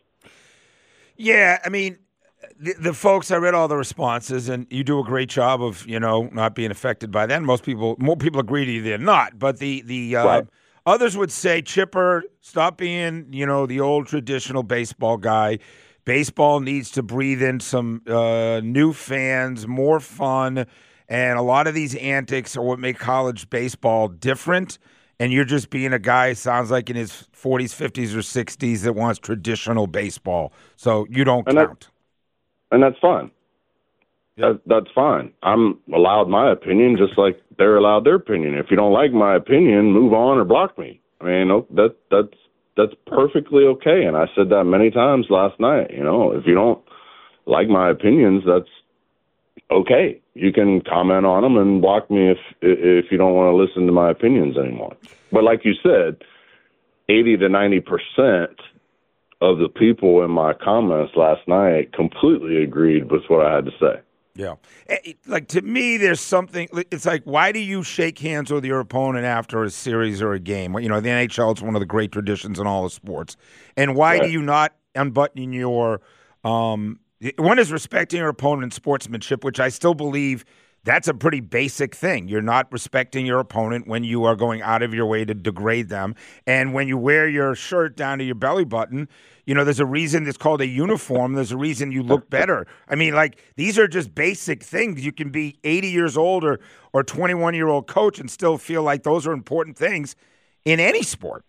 Yeah, I mean, the, the folks, I read all the responses, and you do a great job of, you know, not being affected by that. Most people, more people agree to you than not. But the, the uh, right. others would say, Chipper, stop being, you know, the old traditional baseball guy. Baseball needs to breathe in some uh, new fans, more fun, and a lot of these antics are what make college baseball different. And you're just being a guy, sounds like in his forties, fifties, or sixties that wants traditional baseball. So you don't and count. That, and that's fine. Yeah. That, that's fine. I'm allowed my opinion just like they're allowed their opinion. If you don't like my opinion, move on or block me. I mean, that that's that's perfectly okay. And I said that many times last night. You know, if you don't like my opinions, that's okay. You can comment on them and block me if if you don't want to listen to my opinions anymore. But like you said, eighty to ninety percent of the people in my comments last night completely agreed with what I had to say. Yeah. Like, to me, there's something, it's like, why do you shake hands with your opponent after a series or a game? You know, the N H L is one of the great traditions in all the sports. And why right. do you not unbutton your um, – one is respecting your opponent in sportsmanship, which I still believe that's a pretty basic thing. You're not respecting your opponent when you are going out of your way to degrade them. And when you wear your shirt down to your belly button, you know, there's a reason it's called a uniform. There's a reason you look better. I mean, like, these are just basic things. You can be eighty years old or or twenty-one-year-old coach and still feel like those are important things in any sport.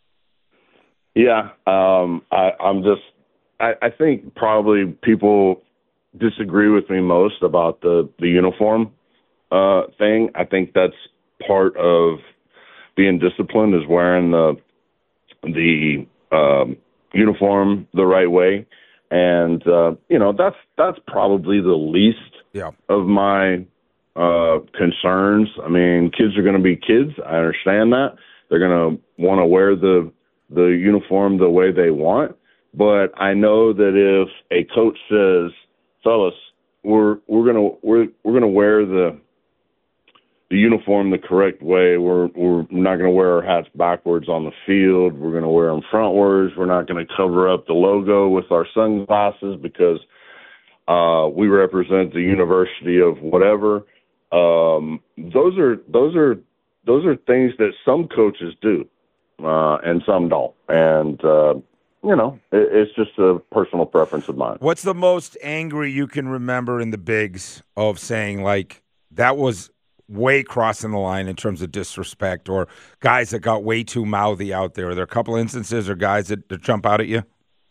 Yeah, um, I, I'm just I, I think probably people disagree with me most about the, the uniform uh, thing. I think that's part of being disciplined, is wearing the the um, uniform the right way. And, uh, you know, that's that's probably the least yeah. of my uh, concerns. I mean, kids are going to be kids. I understand that. They're going to want to wear the the uniform the way they want. But I know that if a coach says, fellas, we're we're gonna we're we're gonna wear the the uniform the correct way. We're we're not gonna wear our hats backwards on the field. We're gonna wear them frontwards. We're not gonna cover up the logo with our sunglasses because uh, we represent the university of whatever. Um, those are those are those are things that some coaches do, uh, and some don't. And uh, You know, it's just a personal preference of mine. What's the most angry you can remember in the bigs of saying, like, that was way crossing the line in terms of disrespect, or guys that got way too mouthy out there? Are there a couple instances or guys that, that jump out at you?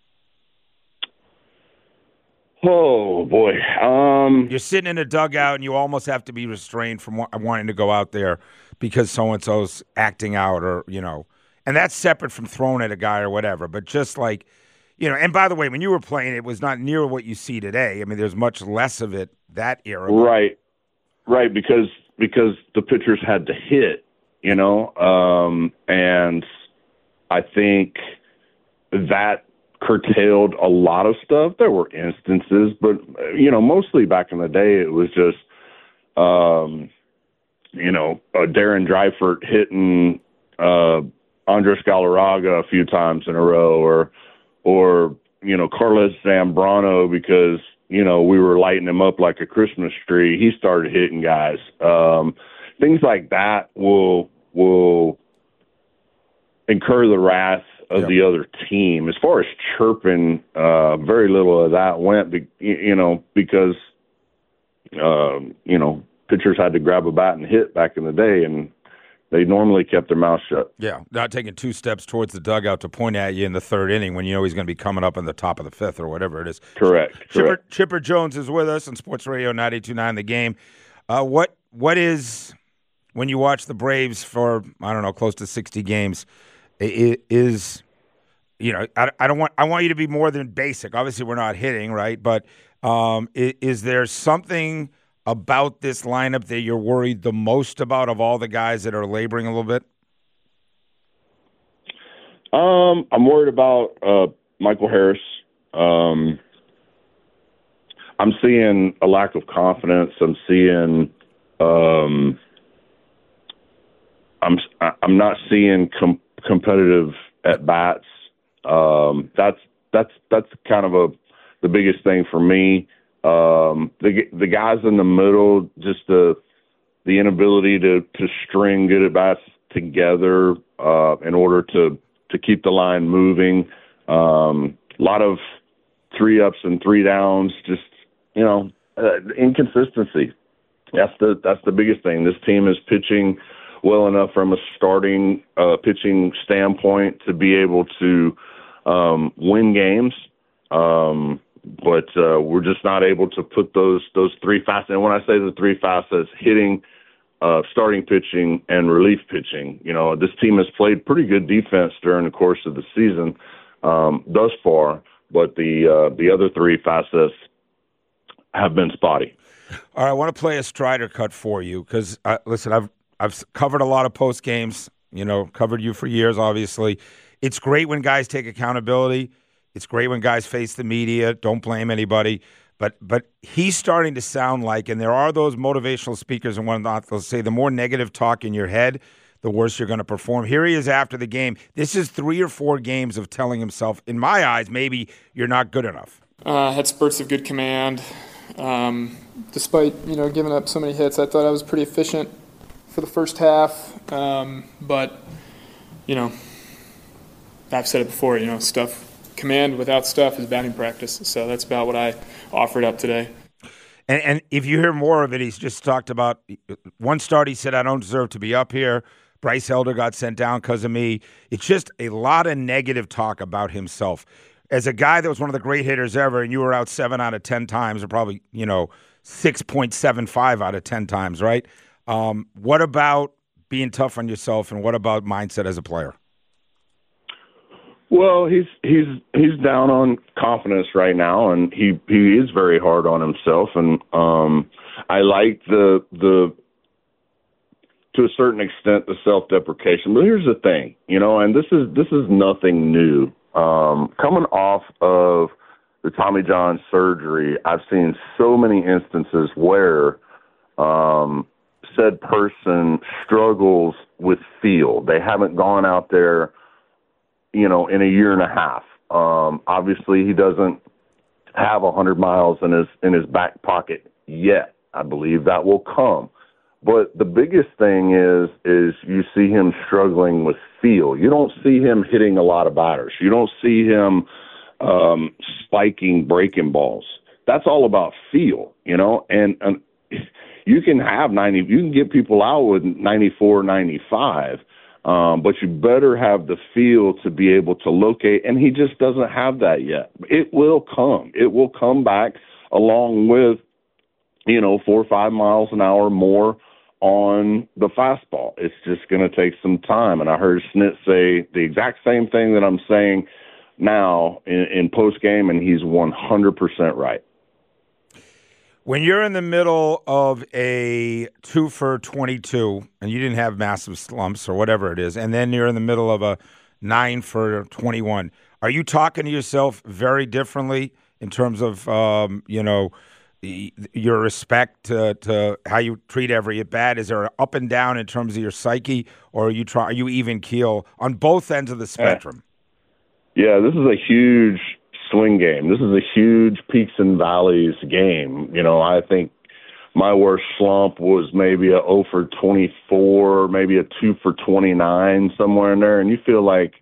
Oh, boy. Um, You're sitting in a dugout and you almost have to be restrained from wa- wanting to go out there because so-and-so's acting out, or, you know. And that's separate from throwing at a guy or whatever. But just like, you know, and by the way, when you were playing, it was not near what you see today. I mean, there's much less of it that era. Right. Right, because because the pitchers had to hit, you know. Um, and I think that curtailed a lot of stuff. There were instances, but, you know, mostly back in the day, it was just, um, you know, uh, Darren Dreifert hitting uh, Andres Galarraga a few times in a row, or, or you know, Carlos Zambrano, because, you know, we were lighting him up like a Christmas tree. He started hitting guys. Um, things like that will will incur the wrath of yep. the other team. As far as chirping, uh, very little of that went, be, you know, because, um, you know, pitchers had to grab a bat and hit back in the day, and they normally kept their mouth shut. Yeah, not taking two steps towards the dugout to point at you in the third inning when you know he's going to be coming up in the top of the fifth or whatever it is. Correct. Chipper, correct. Chipper Jones is with us on Sports Radio ninety-two point nine The Game. Uh, what what is, when you watch the Braves for, I don't know, close to sixty games, is, you know, I, I don't want I want you to be more than basic. Obviously, we're not hitting, right? But um, is, is there something about this lineup that you're worried the most about of all the guys that are laboring a little bit? Um, I'm worried about uh, Michael Harris. Um, I'm seeing a lack of confidence. I'm seeing um, I'm I'm not seeing com- competitive at bats. Um, that's that's that's kind of a the biggest thing for me. Um, the the guys in the middle, just the the inability to, to string good at bats together uh, in order to, to keep the line moving. Um, a lot of three ups and three downs. Just you know, uh, inconsistency. That's the that's the biggest thing. This team is pitching well enough from a starting uh, pitching standpoint to be able to um, win games. Um, But uh, we're just not able to put those those three facets. And when I say the three facets, hitting, uh, starting pitching, and relief pitching, you know, this team has played pretty good defense during the course of the season um, thus far. But the uh, the other three facets have been spotty. All right, I want to play a Strider cut for you because, uh, listen, I've I've covered a lot of post games. You know, covered you for years. Obviously, it's great when guys take accountability. It's great when guys face the media. Don't blame anybody. But but he's starting to sound like, and there are those motivational speakers and whatnot, they'll say the more negative talk in your head, the worse you're going to perform. Here he is after the game. This is three or four games of telling himself, in my eyes, maybe you're not good enough. Uh, had spurts of good command. Um, despite, you know, giving up so many hits, I thought I was pretty efficient for the first half. Um, but, you know, I've said it before, you know, stuff. Command without stuff is batting practice. So that's about what I offered up today. And, and if you hear more of it, he's just talked about one start. He said, I don't deserve to be up here. Bryce Elder got sent down because of me. It's just a lot of negative talk about himself. As a guy that was one of the great hitters ever, and you were out seven out of ten times, or probably, you know, six point seven five out of ten times, right? Um, what about being tough on yourself, and what about mindset as a player? Well, he's he's he's down on confidence right now, and he, he is very hard on himself. And um, I like the the to a certain extent the self-deprecation. But here's the thing, you know, and this is this is nothing new. Um, coming off of the Tommy John surgery, I've seen so many instances where um, said person struggles with feel. They haven't gone out there, you know, in a year and a half. Um, obviously, he doesn't have one hundred miles in his in his back pocket yet. I believe that will come. But the biggest thing is is you see him struggling with feel. You don't see him hitting a lot of batters. You don't see him um, spiking breaking balls. That's all about feel, you know. And, and you can have ninety. You can get people out with ninety-four, ninety-five. Um, but you better have the feel to be able to locate, and he just doesn't have that yet. It will come. It will come back along with, you know, four or five miles an hour more on the fastball. It's just going to take some time. And I heard Snit say the exact same thing that I'm saying now in, in post-game, and he's one hundred percent right. When you're in the middle of a two for twenty-two and you didn't have massive slumps or whatever it is, and then you're in the middle of a nine for twenty-one, are you talking to yourself very differently in terms of, um, you know, your respect to, to how you treat every at bat? Is there an up and down in terms of your psyche, or are you try, are you even keel on both ends of the spectrum? Yeah, this is a huge swing game. This is a huge peaks and valleys game. You know, I think my worst slump was maybe a oh for twenty-four, maybe a two for twenty-nine, somewhere in there, and you feel like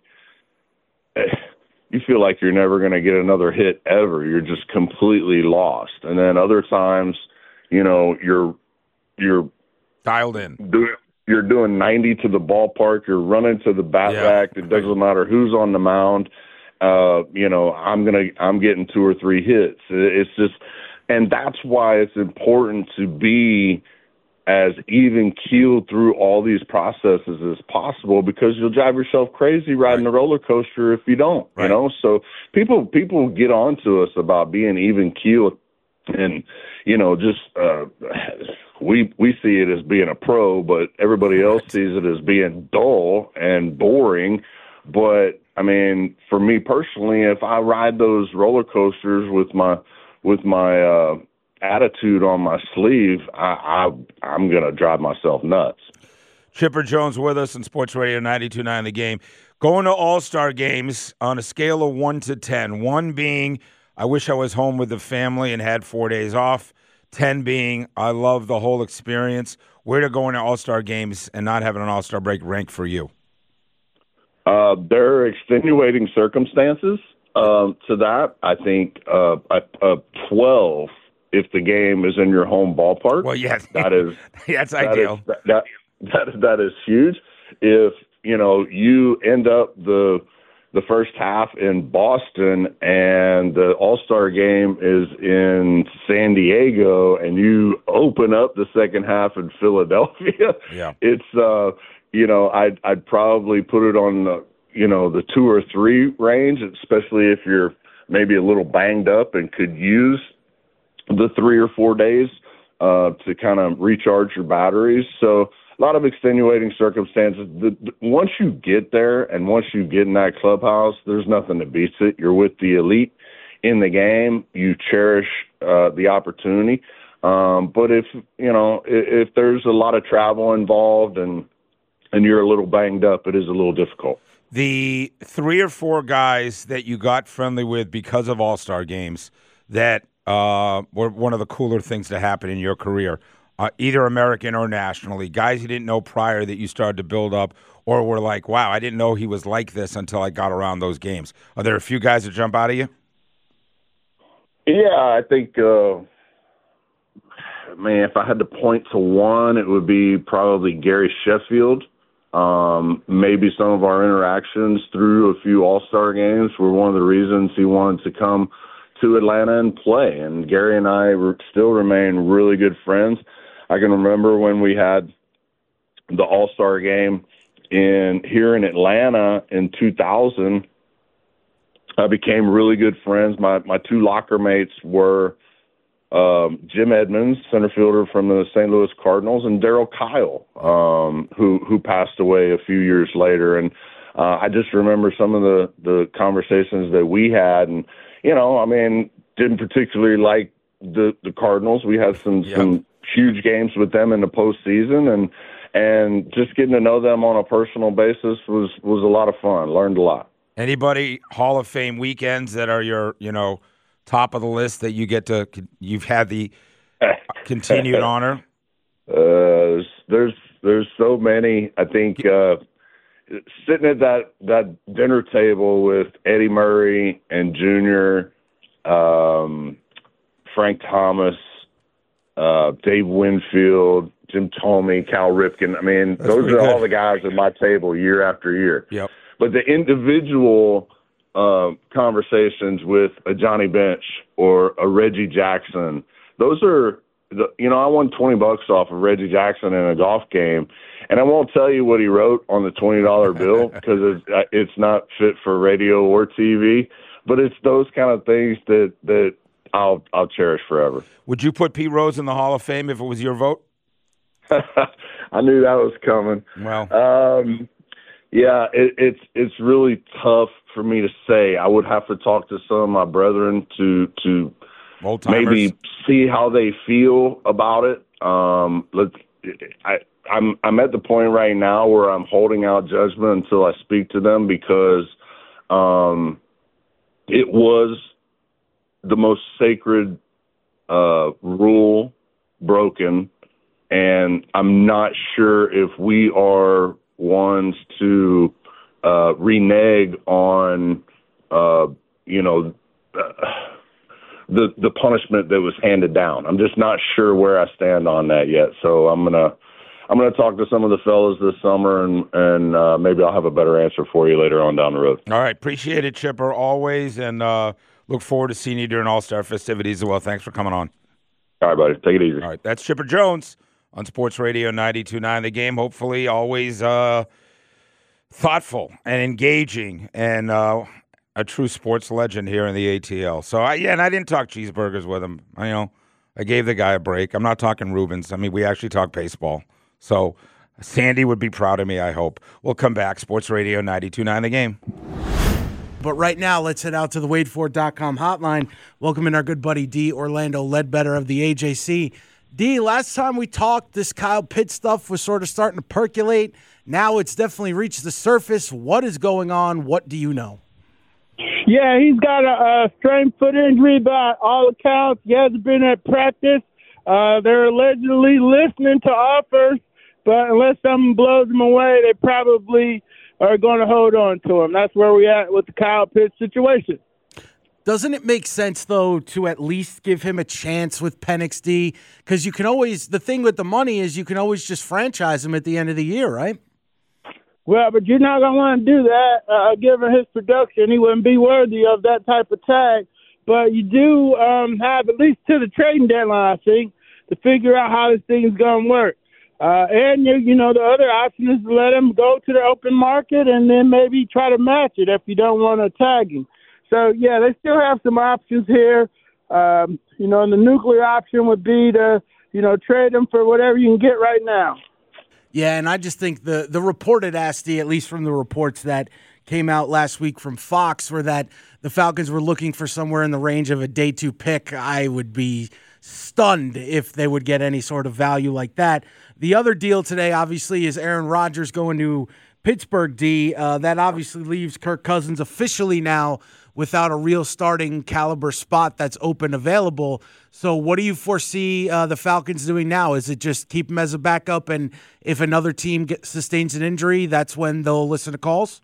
you feel like you're never going to get another hit ever. You're just completely lost. And then other times, you know, you're you're dialed in. Doing, you're doing ninety to the ballpark, you're running to the bat Yeah. rack. It doesn't matter who's on the mound. Uh, you know, I'm gonna, I'm getting two or three hits. It's just, and that's why it's important to be as even keeled through all these processes as possible, because you'll drive yourself crazy riding right. a roller coaster if you don't, right. you know? So people, people get on to us about being even keeled, and, you know, just, uh, we, we see it as being a pro, but everybody else sees it as being dull and boring. But I mean, for me personally, if I ride those roller coasters with my, with my, uh, attitude on my sleeve, I, I, I'm going to drive myself nuts. Chipper Jones with us on Sports Radio ninety-two point nine The Game. Going to All-Star games on a scale of one to ten. one being, I wish I was home with the family and had four days off. ten being, I love the whole experience. Where to go into All-Star games and not having an All-Star break rank for you? Uh, there are extenuating circumstances um, to that. I think uh, a, a twelve if the game is in your home ballpark. Well, yes, that is that's that ideal. Is, that, that that is huge. If you know you end up the the first half in Boston and the All-Star game is in San Diego, and you open up the second half in Philadelphia, yeah, it's uh, you know I'd I'd probably put it on the you know the two or three range, especially if you're maybe a little banged up and could use the three or four days uh, to kind of recharge your batteries. So a lot of extenuating circumstances. The, the, once you get there and once you get in that clubhouse, there's nothing that beats it. You're with the elite in the game. You cherish uh, the opportunity. Um, but if, you know, if, if there's a lot of travel involved and, and you're a little banged up, it is a little difficult. The three or four guys that you got friendly with because of All-Star games that Uh, were one of the cooler things to happen in your career, uh, either American or nationally, guys you didn't know prior that you started to build up, or were like, wow, I didn't know he was like this until I got around those games. Are there a few guys that jump out of you? Yeah, I think, uh, man, if I had to point to one, it would be probably Gary Sheffield. Um, maybe some of our interactions through a few All-Star games were one of the reasons he wanted to come to Atlanta and play. And Gary and I re- still remain really good friends. I can remember when we had the All-Star game in here in Atlanta in two thousand, I became really good friends. My my two locker mates were um, Jim Edmonds, center fielder from the Saint Louis Cardinals, and Darryl Kyle, um, who who passed away a few years later. And uh, I just remember some of the, the conversations that we had. And you know, I mean, didn't particularly like the, the Cardinals. We had some, yeah. some huge games with them in the postseason, and and just getting to know them on a personal basis was, was a lot of fun. Learned a lot. Anybody Hall of Fame weekends that are your, you know, top of the list that you get to, you've had the continued honor? Uh, there's, there's there's so many. I think uh, sitting at that, that dinner table with Eddie Murray and Junior, um, Frank Thomas, uh, Dave Winfield, Jim Thome, Cal Ripken. I mean, That's those are good. All the guys at my table year after year. Yep. But the individual uh, conversations with a Johnny Bench or a Reggie Jackson, those are, the, you know, I won twenty bucks off of Reggie Jackson in a golf game. And I won't tell you what he wrote on the twenty dollar bill because it's, it's not fit for radio or T V. But it's those kind of things that, that I'll I'll cherish forever. Would you put Pete Rose in the Hall of Fame if it was your vote? I knew that was coming. Well, um, yeah, it, it's it's really tough for me to say. I would have to talk to some of my brethren to to maybe see how they feel about it. Um, let's. I. I'm I'm at the point right now where I'm holding out judgment until I speak to them because um, it was the most sacred uh, rule broken, and I'm not sure if we are ones to uh, renege on uh, you know uh, the the punishment that was handed down. I'm just not sure where I stand on that yet, so I'm gonna. I'm going to talk to some of the fellas this summer, and and uh, maybe I'll have a better answer for you later on down the road. All right. Appreciate it, Chipper, always, and uh, look forward to seeing you during All-Star festivities as well. Thanks for coming on. All right, buddy. Take it easy. All right. That's Chipper Jones on Sports Radio ninety-two point nine The Game. Hopefully always uh, thoughtful and engaging and uh, a true sports legend here in the A T L. So, I, yeah, and I didn't talk cheeseburgers with him. I, you know, I gave the guy a break. I'm not talking Rubens. I mean, we actually talk baseball. So Sandy would be proud of me, I hope. We'll come back. Sports Radio ninety-two point nine The Game. But right now, let's head out to the Wade Ford dot com hotline. Welcome in our good buddy D. Orlando Ledbetter of the A J C. D, last time we talked, this Kyle Pitts stuff was sort of starting to percolate. Now it's definitely reached the surface. What is going on? What do you know? Yeah, he's got a, a strained foot injury by all accounts. He hasn't been at practice. Uh, they're allegedly listening to offers, but unless something blows them away, they probably are going to hold on to him. That's where we at with the Kyle Pitts situation. Doesn't it make sense, though, to at least give him a chance with Penix D? Because you can always – the thing with the money is you can always just franchise him at the end of the year, right? Well, but you're not going to want to do that. Uh, given his production, he wouldn't be worthy of that type of tag. But you do um, have at least to the trading deadline, I think, to figure out how this thing is going to work. Uh, and, you, you know, the other option is to let him go to the open market and then maybe try to match it if you don't want to tag him. So, yeah, they still have some options here. Um, you know, and the nuclear option would be to, you know, trade him for whatever you can get right now. Yeah, and I just think the, the reported Asti, at least from the reports that came out last week from Fox, were that the Falcons were looking for somewhere in the range of a day two pick. I would be stunned if they would get any sort of value like that. The other deal today, obviously, is Aaron Rodgers going to Pittsburgh, D. Uh, that obviously leaves Kirk Cousins officially now without a real starting caliber spot that's open available. So what do you foresee uh, the Falcons doing now? Is it just keep him as a backup, and if another team gets, sustains an injury, that's when they'll listen to calls?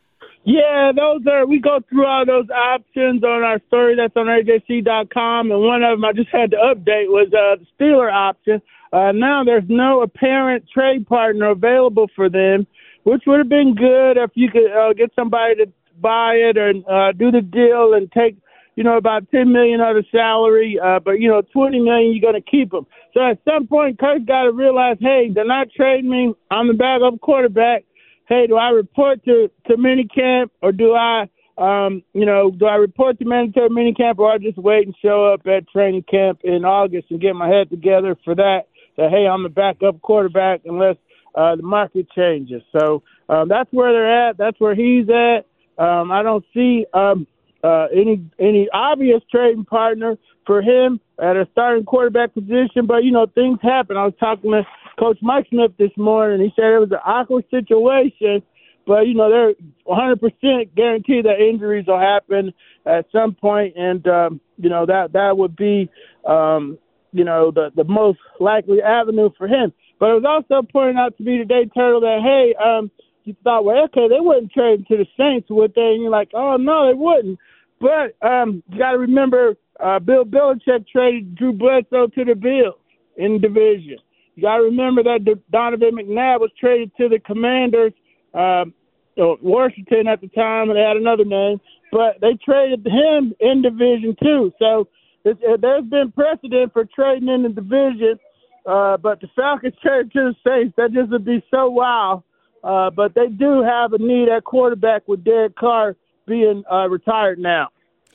Yeah, those are, we go through all those options on our story that's on A J C dot com, and one of them I just had to update was uh, the Steeler option. Uh, now there's no apparent trade partner available for them, which would have been good if you could uh, get somebody to buy it and uh, do the deal and take, you know, about ten million dollars of the salary. Uh, but, you know, twenty million dollars, you're going to keep them. So at some point, Kirk's got to realize, hey, they're not trading me. I'm the backup quarterback. Hey, do I report to, to minicamp or do I, um, you know, do I report to mandatory minicamp or I just wait and show up at training camp in August and get my head together for that? That, hey, I'm the backup quarterback unless uh, the market changes. So um, that's where they're at. That's where he's at. Um, I don't see um, uh, any any obvious trading partner for him at a starting quarterback position, but, you know, things happen. I was talking to Coach Mike Smith this morning. He said it was an awkward situation, but, you know, they're one hundred percent guaranteed that injuries will happen at some point, and, um, you know, that, that would be, um, you know, the, the most likely avenue for him. But it was also pointed out to me today, Turtle, that, hey, um, you thought, well, okay, they wouldn't trade to the Saints, would they? And you're like, oh, no, they wouldn't. But um, you got to remember, uh, Bill Belichick traded Drew Bledsoe to the Bills in the division. You got to remember that Donovan McNabb was traded to the Commanders, uh, Washington at the time, and they had another name. But they traded him in division too. So it's, uh, there's been precedent for trading in the division. Uh, but the Falcons traded to the Saints, that just would be so wild. Uh, but they do have a need at quarterback with Derek Carr being uh, retired now.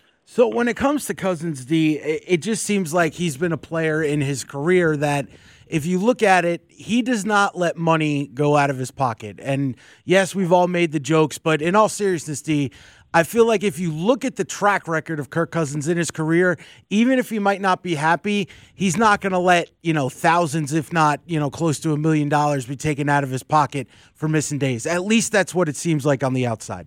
So when it comes to Cousins, D, it just seems like he's been a player in his career that if you look at it, he does not let money go out of his pocket. And yes, we've all made the jokes, but in all seriousness, D, I feel like if you look at the track record of Kirk Cousins in his career, even if he might not be happy, he's not going to let, you know, thousands, if not, you know, close to a million dollars be taken out of his pocket for missing days. At least that's what it seems like on the outside.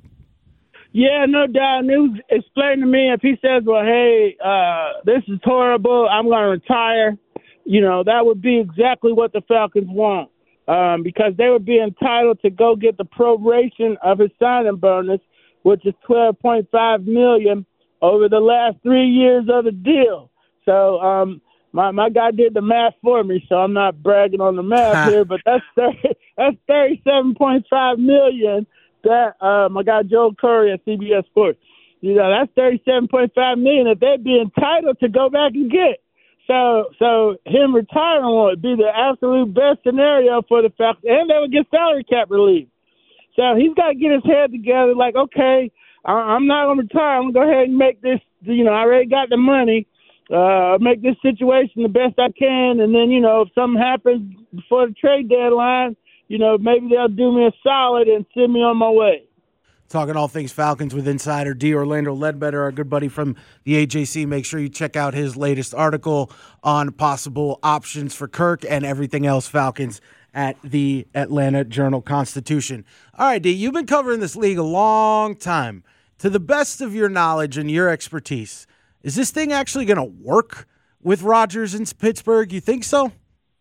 Yeah, no doubt. And it was explained to me if he says, well, hey, uh, this is horrible, I'm going to retire, you know, that would be exactly what the Falcons want, um, because they would be entitled to go get the proration of his signing bonus, which is twelve point five million dollars over the last three years of the deal. So, um, My my guy did the math for me, so I'm not bragging on the math here, but that's thirty, that's thirty-seven point five million that uh, my guy Joe Curry at C B S Sports. You know, that's thirty-seven point five million that they'd be entitled to go back and get. So so him retiring would be the absolute best scenario for the Falcons, and they would get salary cap relief. So he's got to get his head together. Like, okay, I, I'm not gonna retire. I'm gonna go ahead and make this. You know, I already got the money. Uh, make this situation the best I can, and then, you know, if something happens before the trade deadline, you know, maybe they'll do me a solid and send me on my way. Talking all things Falcons with insider D. Orlando Ledbetter, our good buddy from the A J C. Make sure you check out his latest article on possible options for Kirk and everything else Falcons at the Atlanta Journal-Constitution. All right, D, you've been covering this league a long time. To the best of your knowledge and your expertise, is this thing actually going to work with Rodgers in Pittsburgh? You think so?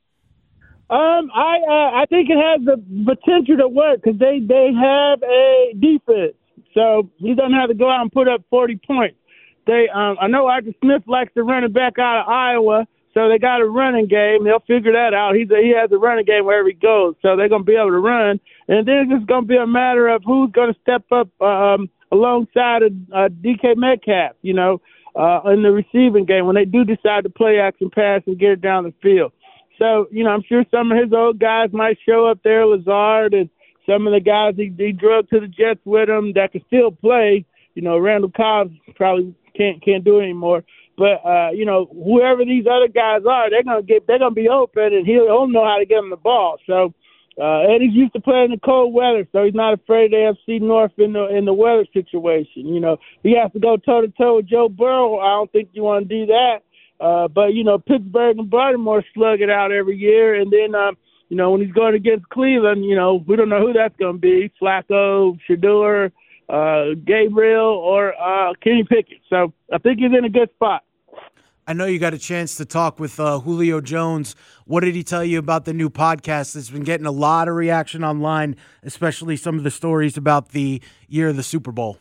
Um, I uh, I think it has the potential to work because they, they have a defense, so he doesn't have to go out and put up forty points. They um, I know Arthur Smith likes to run it back out of Iowa, so they got a running game. They'll figure that out. He's a, he has a running game wherever he goes, so they're going to be able to run. And then it's just going to be a matter of who's going to step up um, alongside of uh, D K Metcalf, you know. Uh, in the receiving game when they do decide to play action pass and get it down the field. So, you know, I'm sure some of his old guys might show up there, Lazard and some of the guys he, he drug to the Jets with him that can still play. You know, Randall Cobb probably can't can't do it anymore. But, uh, you know, whoever these other guys are, they're going to get they're going to be open, and he'll, he'll know how to get them the ball. So, Uh, and he's used to playing in the cold weather, so he's not afraid of A F C North in the in the weather situation. You know, he has to go toe to toe with Joe Burrow. I don't think you want to do that. Uh, but you know, Pittsburgh and Baltimore slug it out every year, and then um, you know when he's going against Cleveland, you know we don't know who that's going to be: Flacco, Shedeur, uh, Gabriel, or uh, Kenny Pickett. So I think he's in a good spot. I know you got a chance to talk with uh, Julio Jones. What did he tell you about the new podcast that's been getting a lot of reaction online, especially some of the stories about the year of the Super Bowl?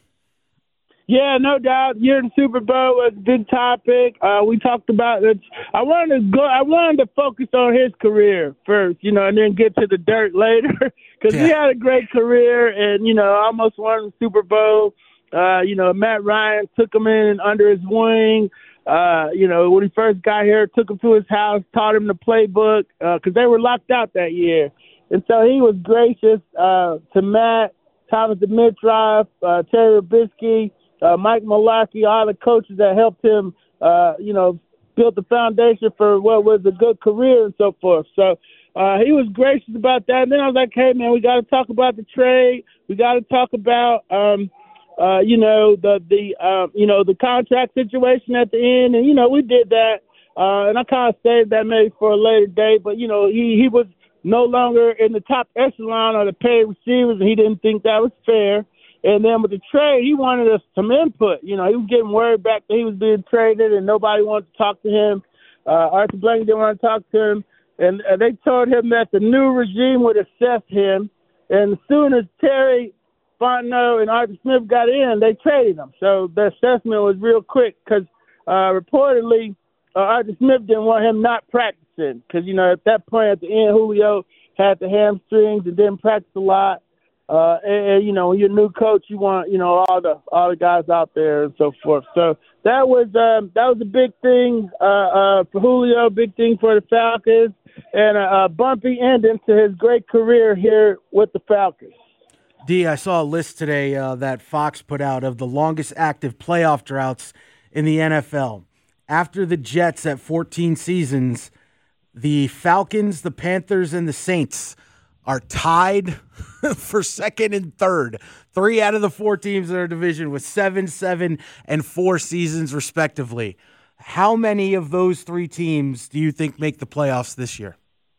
Yeah, no doubt. Year of the Super Bowl was a big topic. Uh, we talked about it. I wanted to go. I wanted to focus on his career first, you know, and then get to the dirt later because yeah. he had a great career and you know almost won the Super Bowl. Uh, you know, Matt Ryan took him in under his wing. Uh, you know, when he first got here, took him to his house, taught him the playbook because uh, they were locked out that year. And so he was gracious uh, to Matt, Thomas Dimitroff, uh, Terry Robisky, uh, Mike Mularkey, all the coaches that helped him, uh, you know, build the foundation for what was a good career and so forth. So uh, he was gracious about that. And then I was like, hey, man, we got to talk about the trade. We got to talk about um, – Uh, you know, the, the uh, you know, the contract situation at the end. And, you know, we did that. Uh, and I kind of saved that maybe for a later date. But, you know, he, he was no longer in the top echelon of the paid receivers, and he didn't think that was fair. And then with the trade, he wanted us some input. You know, he was getting worried back that he was being traded and nobody wanted to talk to him. Uh, Arthur Blank didn't want to talk to him. And uh, they told him that the new regime would assess him. And as soon as Terry Fontenot and Arthur Smith got in, they traded him. So the assessment was real quick because uh, reportedly uh, Arthur Smith didn't want him not practicing because, you know, at that point at the end, Julio had the hamstrings and didn't practice a lot. Uh, and, and, you know, when you're a new coach, you want, you know, all the all the guys out there and so forth. So that was um, that was a big thing uh, uh, for Julio, big thing for the Falcons, and a, a bumpy ending to his great career here with the Falcons. D, I saw a list today uh, that Fox put out of the longest active playoff droughts in the N F L. After the Jets at fourteen seasons, the Falcons, the Panthers, and the Saints are tied for second and third. Three out of the four teams in our division with seven, seven, and four seasons respectively. How many of those three teams do you think make the playoffs this year?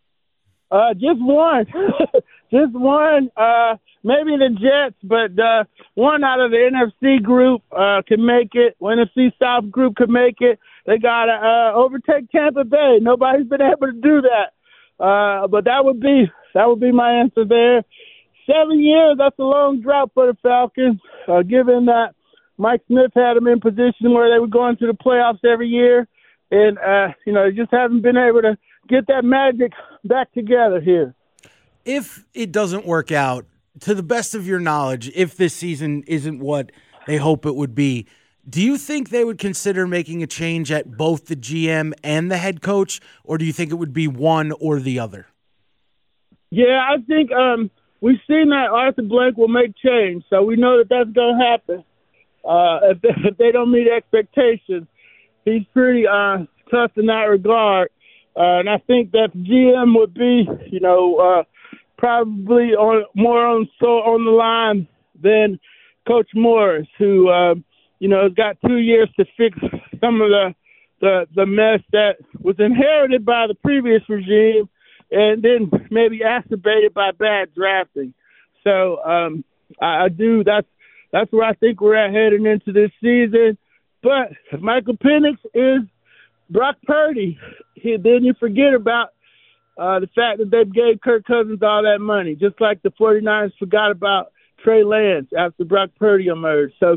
Uh, just one. just one. Uh, maybe the Jets, but uh, one out of the N F C group uh, can make it. N F C South group can make it. They got to uh, overtake Tampa Bay. Nobody's been able to do that. Uh, but that would be that would be my answer there. Seven years, that's a long drought for the Falcons, uh, given that Mike Smith had them in position where they were going to the playoffs every year. and uh, you know, just haven't been able to get that magic back together here. If it doesn't work out, to the best of your knowledge, if this season isn't what they hope it would be, do you think they would consider making a change at both the G M and the head coach, or do you think it would be one or the other? Yeah, I think um, we've seen that Arthur Blank will make change, so we know that that's going to happen. Uh, if, they, if they don't meet expectations, he's pretty uh, tough in that regard. Uh, and I think that the G M would be, you know, uh, probably on more on so on the line than Coach Morris, who, uh, you know, has got two years to fix some of the, the the mess that was inherited by the previous regime, and then maybe exacerbated by bad drafting. So um, I, I do. That's that's where I think we're at heading into this season. But if Michael Penix is Brock Purdy, he, then you forget about uh, the fact that they gave Kirk Cousins all that money, just like the 49ers forgot about Trey Lance after Brock Purdy emerged. So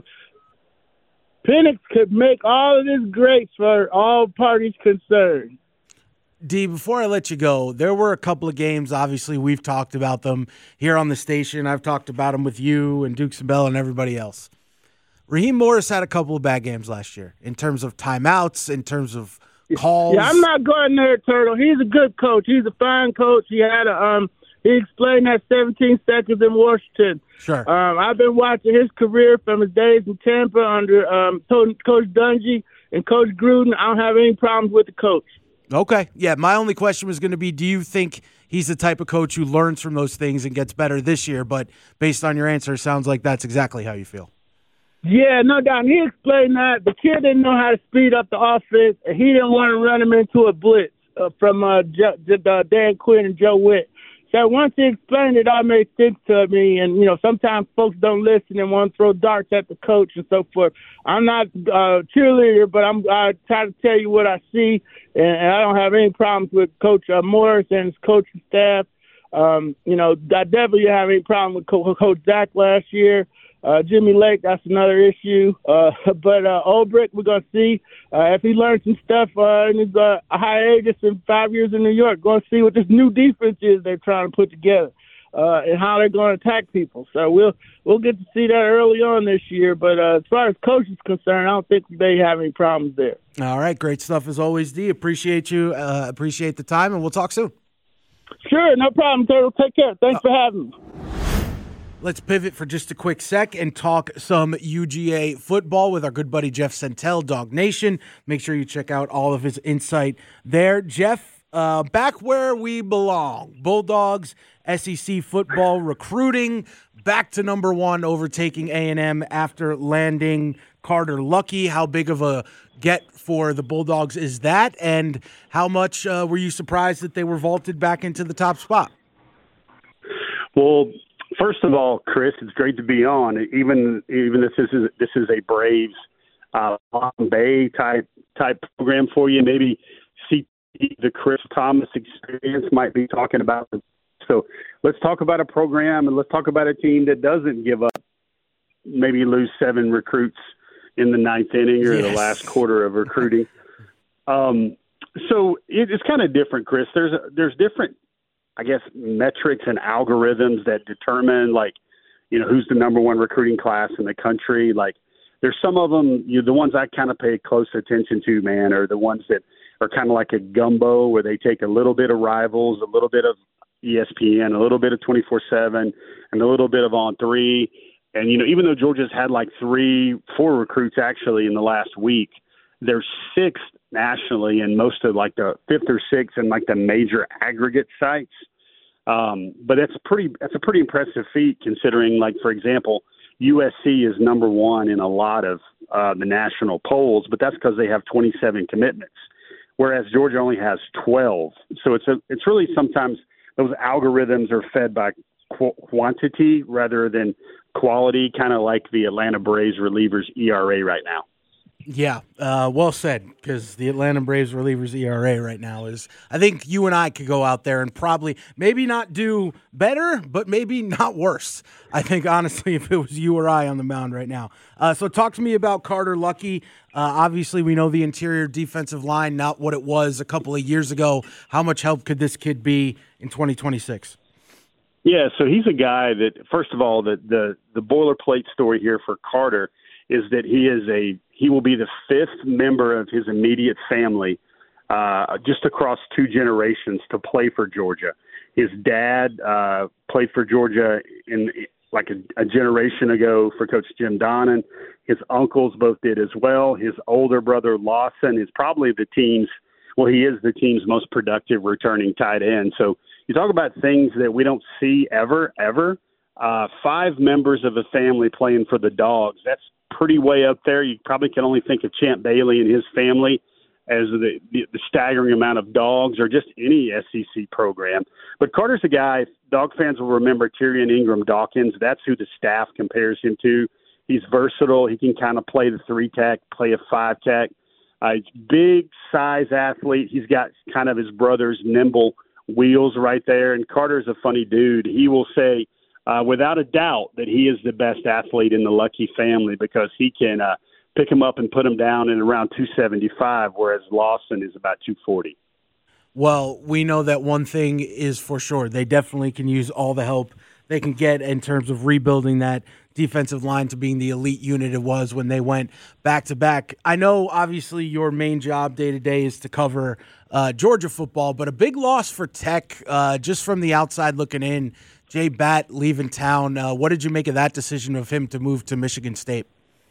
Penix could make all of this great for all parties concerned. D, before I let you go, there were a couple of games, obviously we've talked about them here on the station. I've talked about them with you and Duke Sabella and everybody else. Raheem Morris had a couple of bad games last year in terms of timeouts, in terms of calls. Yeah, I'm not going there, Turtle. He's a good coach. He's a fine coach. He had a um, he explained that seventeen seconds in Washington. Sure. Um, I've been watching his career from his days in Tampa under um, Coach Dungy and Coach Gruden. I don't have any problems with the coach. Okay. Yeah, my only question was going to be, do you think he's the type of coach who learns from those things and gets better this year? But based on your answer, it sounds like that's exactly how you feel. Yeah, no doubt. He explained that the kid didn't know how to speed up the offense, and he didn't want to run him into a blitz uh, from uh, J- J- uh, Dan Quinn and Joe Witt. So once he explained it, all made sense to me. And, you know, sometimes folks don't listen and want to throw darts at the coach and so forth. I'm not a cheerleader, but I'm I try to tell you what I see, and, and I don't have any problems with Coach uh, Morris and his coaching staff. Um, you know, I definitely have any problem with Co- Coach Zach last year. Uh, Jimmy Lake, that's another issue. Uh, but uh, Ulbrich, we're going to see uh, if he learns some stuff uh, in his uh, hiatus in five years in New York. Going to see what this new defense is they're trying to put together uh, and how they're going to attack people. So we'll we'll get to see that early on this year. But uh, as far as coach is concerned, I don't think they have any problems there. All right, great stuff as always, D. Appreciate you. Uh, appreciate the time, and we'll talk soon. Sure, no problem, Turtle. Take care. Thanks uh, for having me. Let's pivot for just a quick sec and talk some U G A football with our good buddy Jeff Sentell, Dog Nation. Make sure you check out all of his insight there. Jeff, uh, back where we belong. Bulldogs, S E C football recruiting, back to number one, overtaking A and M after landing Carter Lucky. How big of a get for the Bulldogs is that? And how much uh, were you surprised that they were vaulted back into the top spot? Well, first of all, Chris, it's great to be on. Even even if this is this is a Braves uh, Long Bay type type program for you, maybe see the Chris Thomas experience might be talking about. So let's talk about a program and let's talk about a team that doesn't give up, maybe lose seven recruits in the ninth inning or yes. the last quarter of recruiting. um, so it, it's kind of different, Chris. There's there's different, I guess, metrics and algorithms that determine, like, you know, who's the number one recruiting class in the country. Like, there's some of them, you know, the ones I kind of pay close attention to, man, are the ones that are kind of like a gumbo where they take a little bit of Rivals, a little bit of E S P N, a little bit of twenty-four seven, and a little bit of On three. And, you know, even though Georgia's had like three, four recruits actually in the last week, they're sixth nationally and most of like the fifth or sixth in like the major aggregate sites. Um, but it's pretty, that's a pretty impressive feat considering, like, for example, U S C is number one in a lot of uh, the national polls, but that's because they have twenty-seven commitments, whereas Georgia only has twelve. So it's a, it's really sometimes those algorithms are fed by qu- quantity rather than quality, kind of like the Atlanta Braves relievers E R A right now. Yeah, uh, well said, because the Atlanta Braves reliever's E R A right now is, I think you and I could go out there and probably maybe not do better, but maybe not worse. I think, honestly, if it was you or I on the mound right now. Uh, so talk to me about Carter Lucky. Uh, obviously, we know the interior defensive line, not what it was a couple of years ago. How much help could this kid be in twenty twenty-six? Yeah, so he's a guy that, first of all, the the, the boilerplate story here for Carter is that he is a he will be the fifth member of his immediate family uh, just across two generations to play for Georgia. His dad uh, played for Georgia in like a, a generation ago for Coach Jim Donnan. His uncles both did as well. His older brother Lawson is probably the team's well, he is the team's most productive returning tight end. So you talk about things that we don't see ever, ever. Uh, five members of a family playing for the Dogs. That's pretty way up there. You probably can only think of Champ Bailey and his family as the, the, the staggering amount of Dogs or just any S E C program. But Carter's a guy, Dog fans will remember Tyrion Ingram Dawkins. That's who the staff compares him to. He's versatile. He can kind of play the three-tech, play a five-tech. Uh, he's big size athlete. He's got kind of his brother's nimble wheels right there. And Carter's a funny dude. He will say, uh, without a doubt, that he is the best athlete in the Lucky family because he can uh, pick him up and put him down in around two seventy-five, whereas Lawson is about two forty. Well, we know that one thing is for sure. They definitely can use all the help they can get in terms of rebuilding that defensive line to being the elite unit it was when they went back-to-back. I know, obviously, your main job day-to-day is to cover uh, Georgia football, but a big loss for Tech, uh, just from the outside looking in, Jay Batt leaving town. Uh, what did you make of that decision of him to move to Michigan State?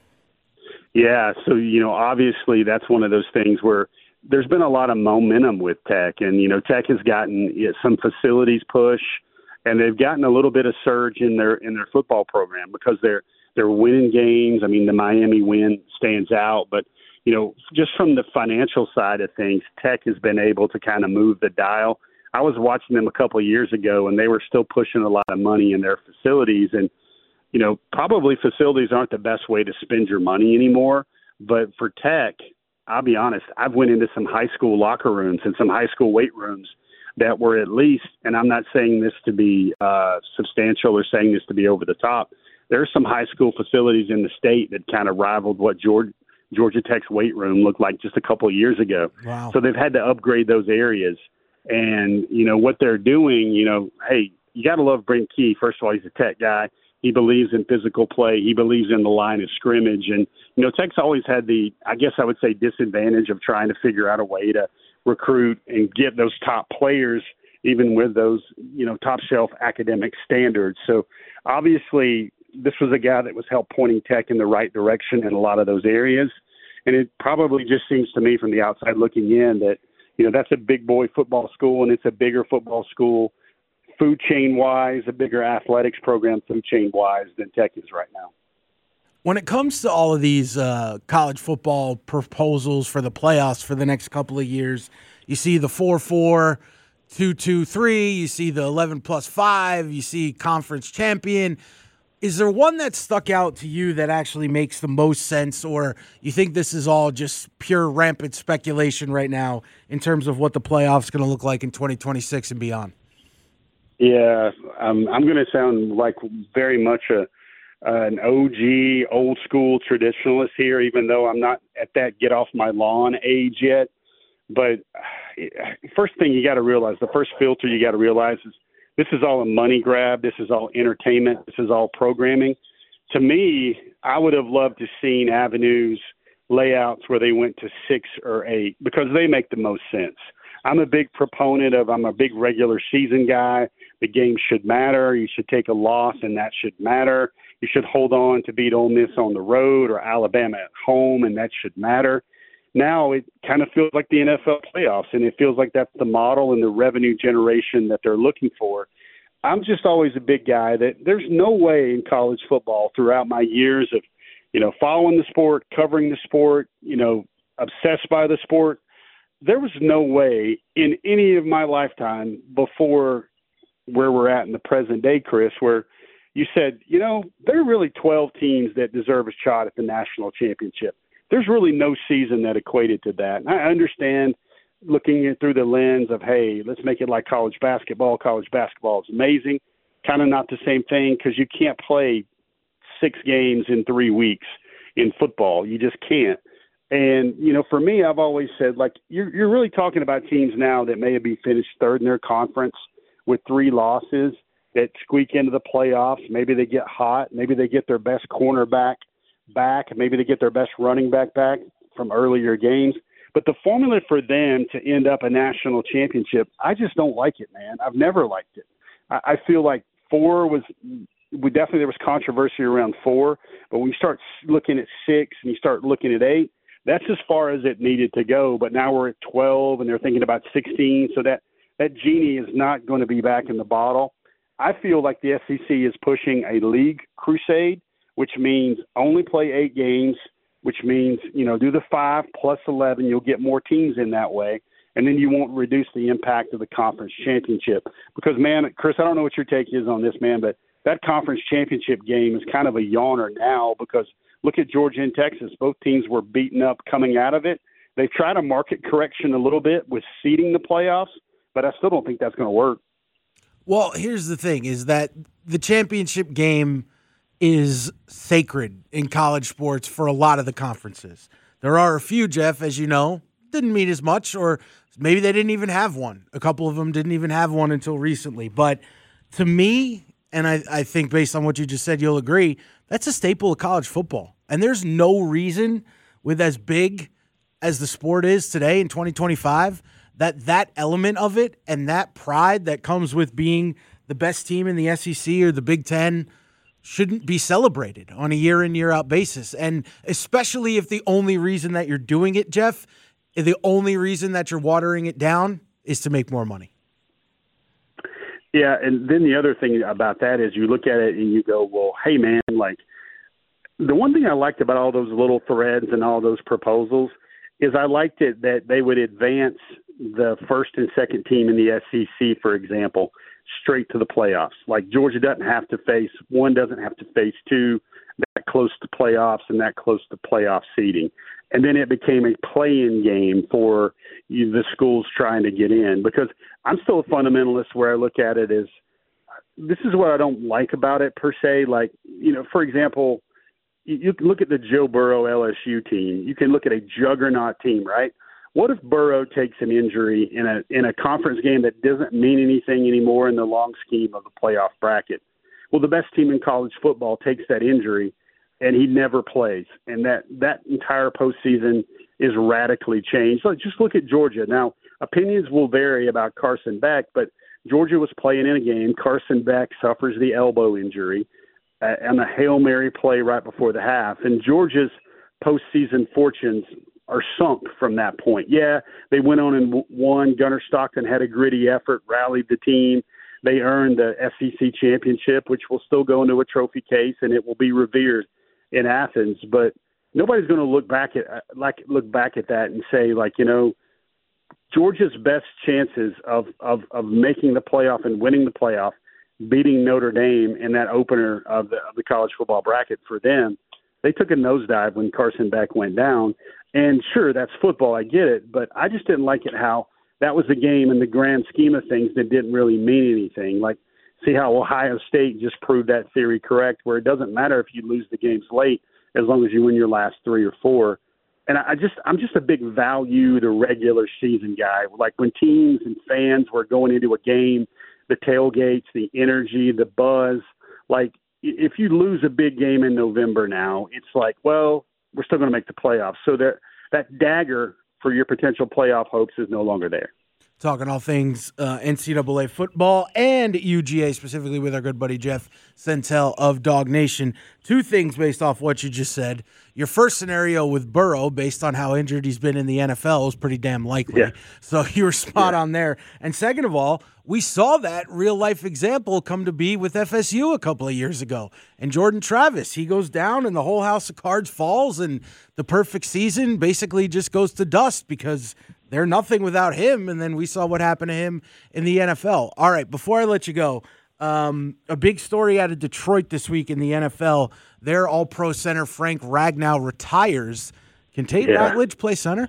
Yeah, so, you know, obviously that's one of those things where there's been a lot of momentum with Tech, and, you know, Tech has gotten you know, some facilities push, and they've gotten a little bit of surge in their in their football program because they're they're winning games. I mean, the Miami win stands out, but you know, just from the financial side of things, Tech has been able to kind of move the dial. I was watching them a couple of years ago, and they were still pushing a lot of money in their facilities. And you know, probably facilities aren't the best way to spend your money anymore. But for Tech, I'll be honest, I've went into some high school locker rooms and some high school weight rooms that were at least, and I'm not saying this to be uh, substantial or saying this to be over the top, there are some high school facilities in the state that kind of rivaled what Georgia, Georgia Tech's weight room looked like just a couple of years ago. Wow. So they've had to upgrade those areas. And, you know, what they're doing, you know, hey, you got to love Brent Key. First of all, he's a Tech guy. He believes in physical play. He believes in the line of scrimmage. And, you know, Tech's always had the, I guess I would say, disadvantage of trying to figure out a way to recruit and get those top players, even with those, you know, top shelf academic standards. So obviously this was a guy that was help pointing Tech in the right direction in a lot of those areas. And it probably just seems to me from the outside looking in that, you know, that's a big boy football school and it's a bigger football school food chain wise, a bigger athletics program food chain wise than Tech is right now. When it comes to all of these uh, college football proposals for the playoffs for the next couple of years, you see the four four, two two three, you see the eleven plus five, you see conference champion. Is there one that stuck out to you that actually makes the most sense, or you think this is all just pure rampant speculation right now in terms of what the playoffs are going to look like in twenty twenty-six and beyond? Yeah, um, I'm going to sound like very much a Uh, an O G, old school traditionalist here, even though I'm not at that get off my lawn age yet. But first thing you got to realize, the first filter you got to realize is this is all a money grab. This is all entertainment. This is all programming. To me, I would have loved to seen avenues, layouts where they went to six or eight because they make the most sense. I'm a big proponent of, I'm a big regular season guy. The game should matter. You should take a loss and that should matter. You should hold on to beat Ole Miss on the road or Alabama at home, and that should matter. Now it kind of feels like the N F L playoffs, and it feels like that's the model and the revenue generation that they're looking for. I'm just always a big guy that there's no way in college football throughout my years of, you know, following the sport, covering the sport, you know, obsessed by the sport. There was no way in any of my lifetime before where we're at in the present day, Chris, where you said, you know, there are really twelve teams that deserve a shot at the national championship. there's really no season that equated to that. And I understand looking at through the lens of, hey, let's make it like college basketball. College basketball is amazing. Kind of not the same thing because you can't play six games in three weeks in football. You just can't. And, you know, for me, I've always said, like, you're, you're really talking about teams now that may be finished third in their conference with three losses that squeak into the playoffs. Maybe they get hot. Maybe they get their best cornerback back. Maybe they get their best running back back from earlier games. But the formula for them to end up a national championship, I just don't like it, man. I've never liked it. I, I feel like four was we definitely there was controversy around four, but when you start looking at six and you start looking at eight, that's as far as it needed to go. But now we're at twelve, and they're thinking about sixteen, so that, that genie is not going to be back in the bottle. I feel like the S E C is pushing a league crusade, which means only play eight games, which means, you know, do the five plus eleven. You'll get more teams in that way, and then you won't reduce the impact of the conference championship. Because, man, Chris, I don't know what your take is on this, man, but that conference championship game is kind of a yawner now because look at Georgia and Texas. Both teams were beaten up coming out of it. They tried a market correction a little bit with seeding the playoffs, but I still don't think that's going to work. Well, here's the thing, is that the championship game is sacred in college sports for a lot of the conferences. There are a few, Jeff, as you know, didn't mean as much, or maybe they didn't even have one. A couple of them didn't even have one until recently. But to me, and I, I think based on what you just said, you'll agree, that's a staple of college football. And there's no reason, with as big as the sport is today in twenty twenty-five, that that element of it and that pride that comes with being the best team in the S E C or the Big Ten shouldn't be celebrated on a year in, year out basis. And especially if the only reason that you're doing it, Jeff, the only reason that you're watering it down is to make more money. Yeah, and then the other thing about that is you look at it and you go, well, hey, man, like the one thing I liked about all those little threads and all those proposals is I liked it that they would advance the first and second team in the S E C, for example, straight to the playoffs. Like Georgia doesn't have to face, one doesn't have to face two, that close to playoffs and that close to playoff seeding. And then it became a play-in game for you, the schools trying to get in. Because I'm still a fundamentalist where I look at it as, this is what I don't like about it per se. Like, you know, for example, you, you can look at the Joe Burrow L S U team. You can look at a juggernaut team, right? What if Burrow takes an injury in a in a conference game that doesn't mean anything anymore in the long scheme of the playoff bracket? Well, the best team in college football takes that injury, and he never plays. And that, that entire postseason is radically changed. So just look at Georgia. Now, opinions will vary about Carson Beck, but Georgia was playing in a game. Carson Beck suffers the elbow injury uh, and a Hail Mary play right before the half. And Georgia's postseason fortunes are sunk from that point. Yeah, they went on and won. Gunnar Stockton had a gritty effort, rallied the team. They earned the S E C championship, which will still go into a trophy case, and it will be revered in Athens. But nobody's going to look back at like look back at that and say, like, you know, Georgia's best chances of of, of making the playoff and winning the playoff, beating Notre Dame in that opener of the, of the college football bracket for them, they took a nosedive when Carson Beck went down. And sure, that's football, I get it, but I just didn't like it how that was a game in the grand scheme of things that didn't really mean anything. Like, see how Ohio State just proved that theory correct, where it doesn't matter if you lose the games late as long as you win your last three or four. And I just, I'm just a big value the regular season guy. Like when teams and fans were going into a game, the tailgates, the energy, the buzz. Like if you lose a big game in November now, it's like, well, we're still going to make the playoffs. So that that dagger for your potential playoff hopes is no longer there. Talking all things uh, N C double A football and U G A, specifically with our good buddy Jeff Sentell of Dog Nation. Two things based off what you just said. Your first scenario with Burrow, based on how injured he's been in the N F L, is pretty damn likely. Yeah. So you were spot yeah. on there. And second of all, we saw that real-life example come to be with F S U a couple of years ago. And Jordan Travis, he goes down and the whole house of cards falls, and the perfect season basically just goes to dust because they're nothing without him, and then we saw what happened to him in the N F L. All right, before I let you go, um, a big story out of Detroit this week in the N F L. Their all-pro center Frank Ragnow retires Can Tate Yeah. Ratledge play center?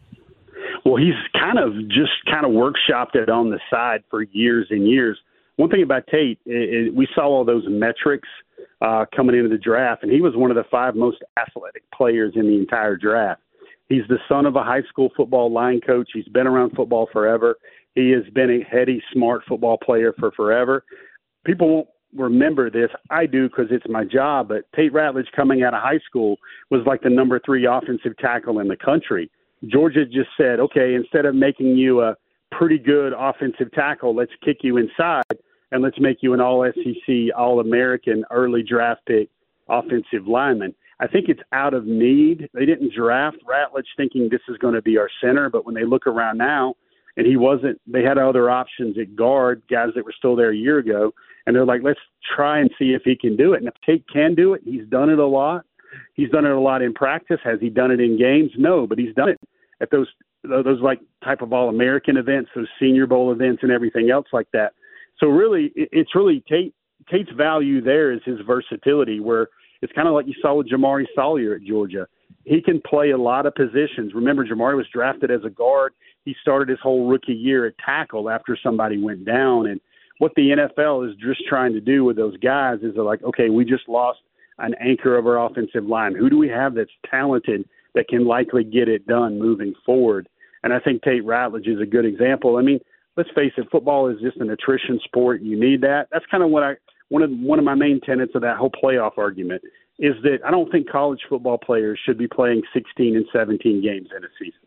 Well, he's kind of just kind of workshopped it on the side for years and years. One thing about Tate, is we saw all those metrics uh, coming into the draft, and he was one of the five most athletic players in the entire draft. He's the son of a high school football line coach. He's been around football forever. He has been a heady, smart football player for forever. People won't remember this. I do because it's my job, but Tate Ratledge coming out of high school was like the number three offensive tackle in the country. Georgia just said, okay, instead of making you a pretty good offensive tackle, let's kick you inside and let's make you an all-S E C, all-American, early draft pick offensive lineman. I think it's out of need. They didn't draft Ratledge thinking this is going to be our center, but when they look around now, and he wasn't, they had other options at guard, guys that were still there a year ago, and they're like, let's try and see if he can do it. And if Tate can do it, he's done it a lot. He's done it a lot in practice. Has he done it in games? No, but he's done it at those those like type of All-American events, those Senior Bowl events, and everything else like that. So really, it's really Tate. Tate's value there is his versatility, where it's kind of like you saw with Jamari Salyer at Georgia. He can play a lot of positions. Remember, Jamari was drafted as a guard. He started his whole rookie year at tackle after somebody went down. And what the N F L is just trying to do with those guys is they're like, okay, we just lost an anchor of our offensive line. Who do we have that's talented that can likely get it done moving forward? And I think Tate Ratledge is a good example. I mean, let's face it, football is just an attrition sport. You need that. That's kind of what I one of one of my main tenets of that whole playoff argument is that I don't think college football players should be playing sixteen and seventeen games in a season.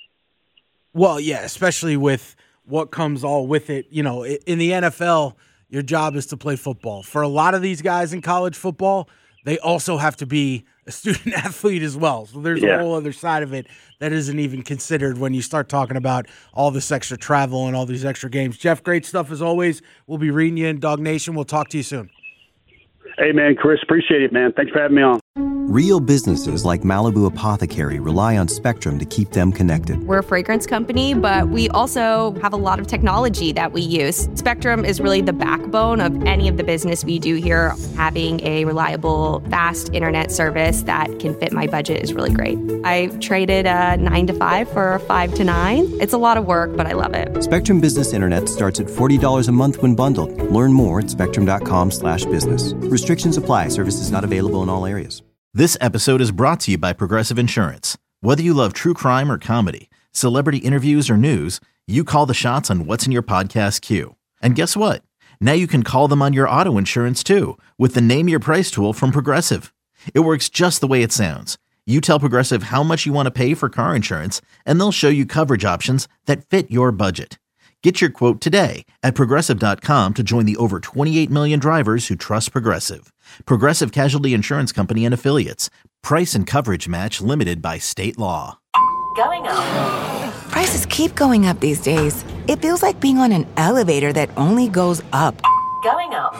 Well, yeah, especially with what comes all with it. You know, in the N F L, your job is to play football. For a lot of these guys in college football, they also have to be a student athlete as well. So there's Yeah. a whole other side of it that isn't even considered when you start talking about all this extra travel and all these extra games. Jeff, great stuff as always. We'll be reading you in Dog Nation. We'll talk to you soon. Hey, man, Chris, appreciate it, man. Thanks for having me on. Real businesses like Malibu Apothecary rely on Spectrum to keep them connected. We're a fragrance company, but we also have a lot of technology that we use. Spectrum is really the backbone of any of the business we do here. Having a reliable, fast internet service that can fit my budget is really great. I traded a nine to five for a five to nine. It's a lot of work, but I love it. Spectrum Business Internet starts at forty dollars a month when bundled. Learn more at spectrum.com slash business. Restrictions apply. Services not available in all areas. This episode is brought to you by Progressive Insurance. Whether you love true crime or comedy, celebrity interviews or news, you call the shots on what's in your podcast queue. And guess what? Now you can call them on your auto insurance too with the Name Your Price tool from Progressive. It works just the way it sounds. You tell Progressive how much you want to pay for car insurance, and they'll show you coverage options that fit your budget. Get your quote today at Progressive dot com to join the over twenty-eight million drivers who trust Progressive. Progressive Casualty Insurance Company and Affiliates. Price and coverage match limited by state law. Going up. Prices keep going up these days. It feels like being on an elevator that only goes up. Going up.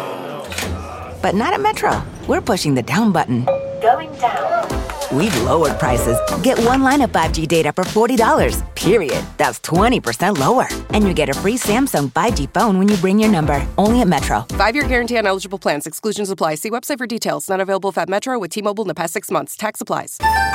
But not at Metro. We're pushing the down button. Going down. We've lowered prices. Get one line of five G data for forty dollars, period. That's twenty percent lower. And you get a free Samsung five G phone when you bring your number. Only at Metro. Five-year guarantee on eligible plans. Exclusions apply. See website for details. Not available if at Metro with T-Mobile in the past six months. Tax applies.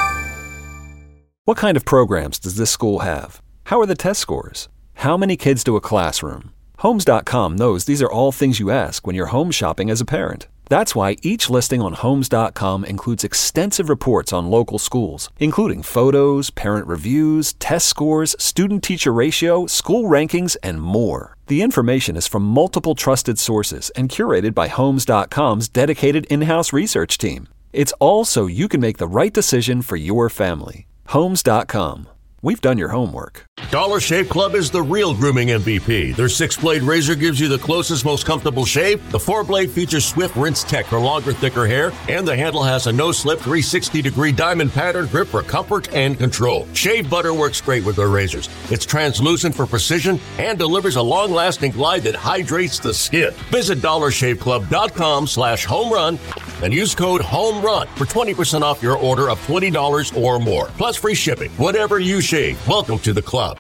What kind of programs does this school have? How are the test scores? How many kids to a classroom? Homes dot com knows these are all things you ask when you're home shopping as a parent. That's why each listing on Homes dot com includes extensive reports on local schools, including photos, parent reviews, test scores, student-teacher ratio, school rankings, and more. The information is from multiple trusted sources and curated by Homes dot com's dedicated in-house research team. It's all so you can make the right decision for your family. Homes dot com. We've done your homework. Dollar Shave Club is the real grooming M V P. Their six-blade razor gives you the closest, most comfortable shave. The four-blade features Swift Rinse Tech for longer, thicker hair. And the handle has a no-slip three hundred sixty degree diamond pattern grip for comfort and control. Shave butter works great with their razors. It's translucent for precision and delivers a long-lasting glide that hydrates the skin. Visit dollar shave club dot com slash home run and use code HOMERUN for twenty percent off your order of twenty dollars or more. Plus free shipping. Whatever you shave, welcome to the club.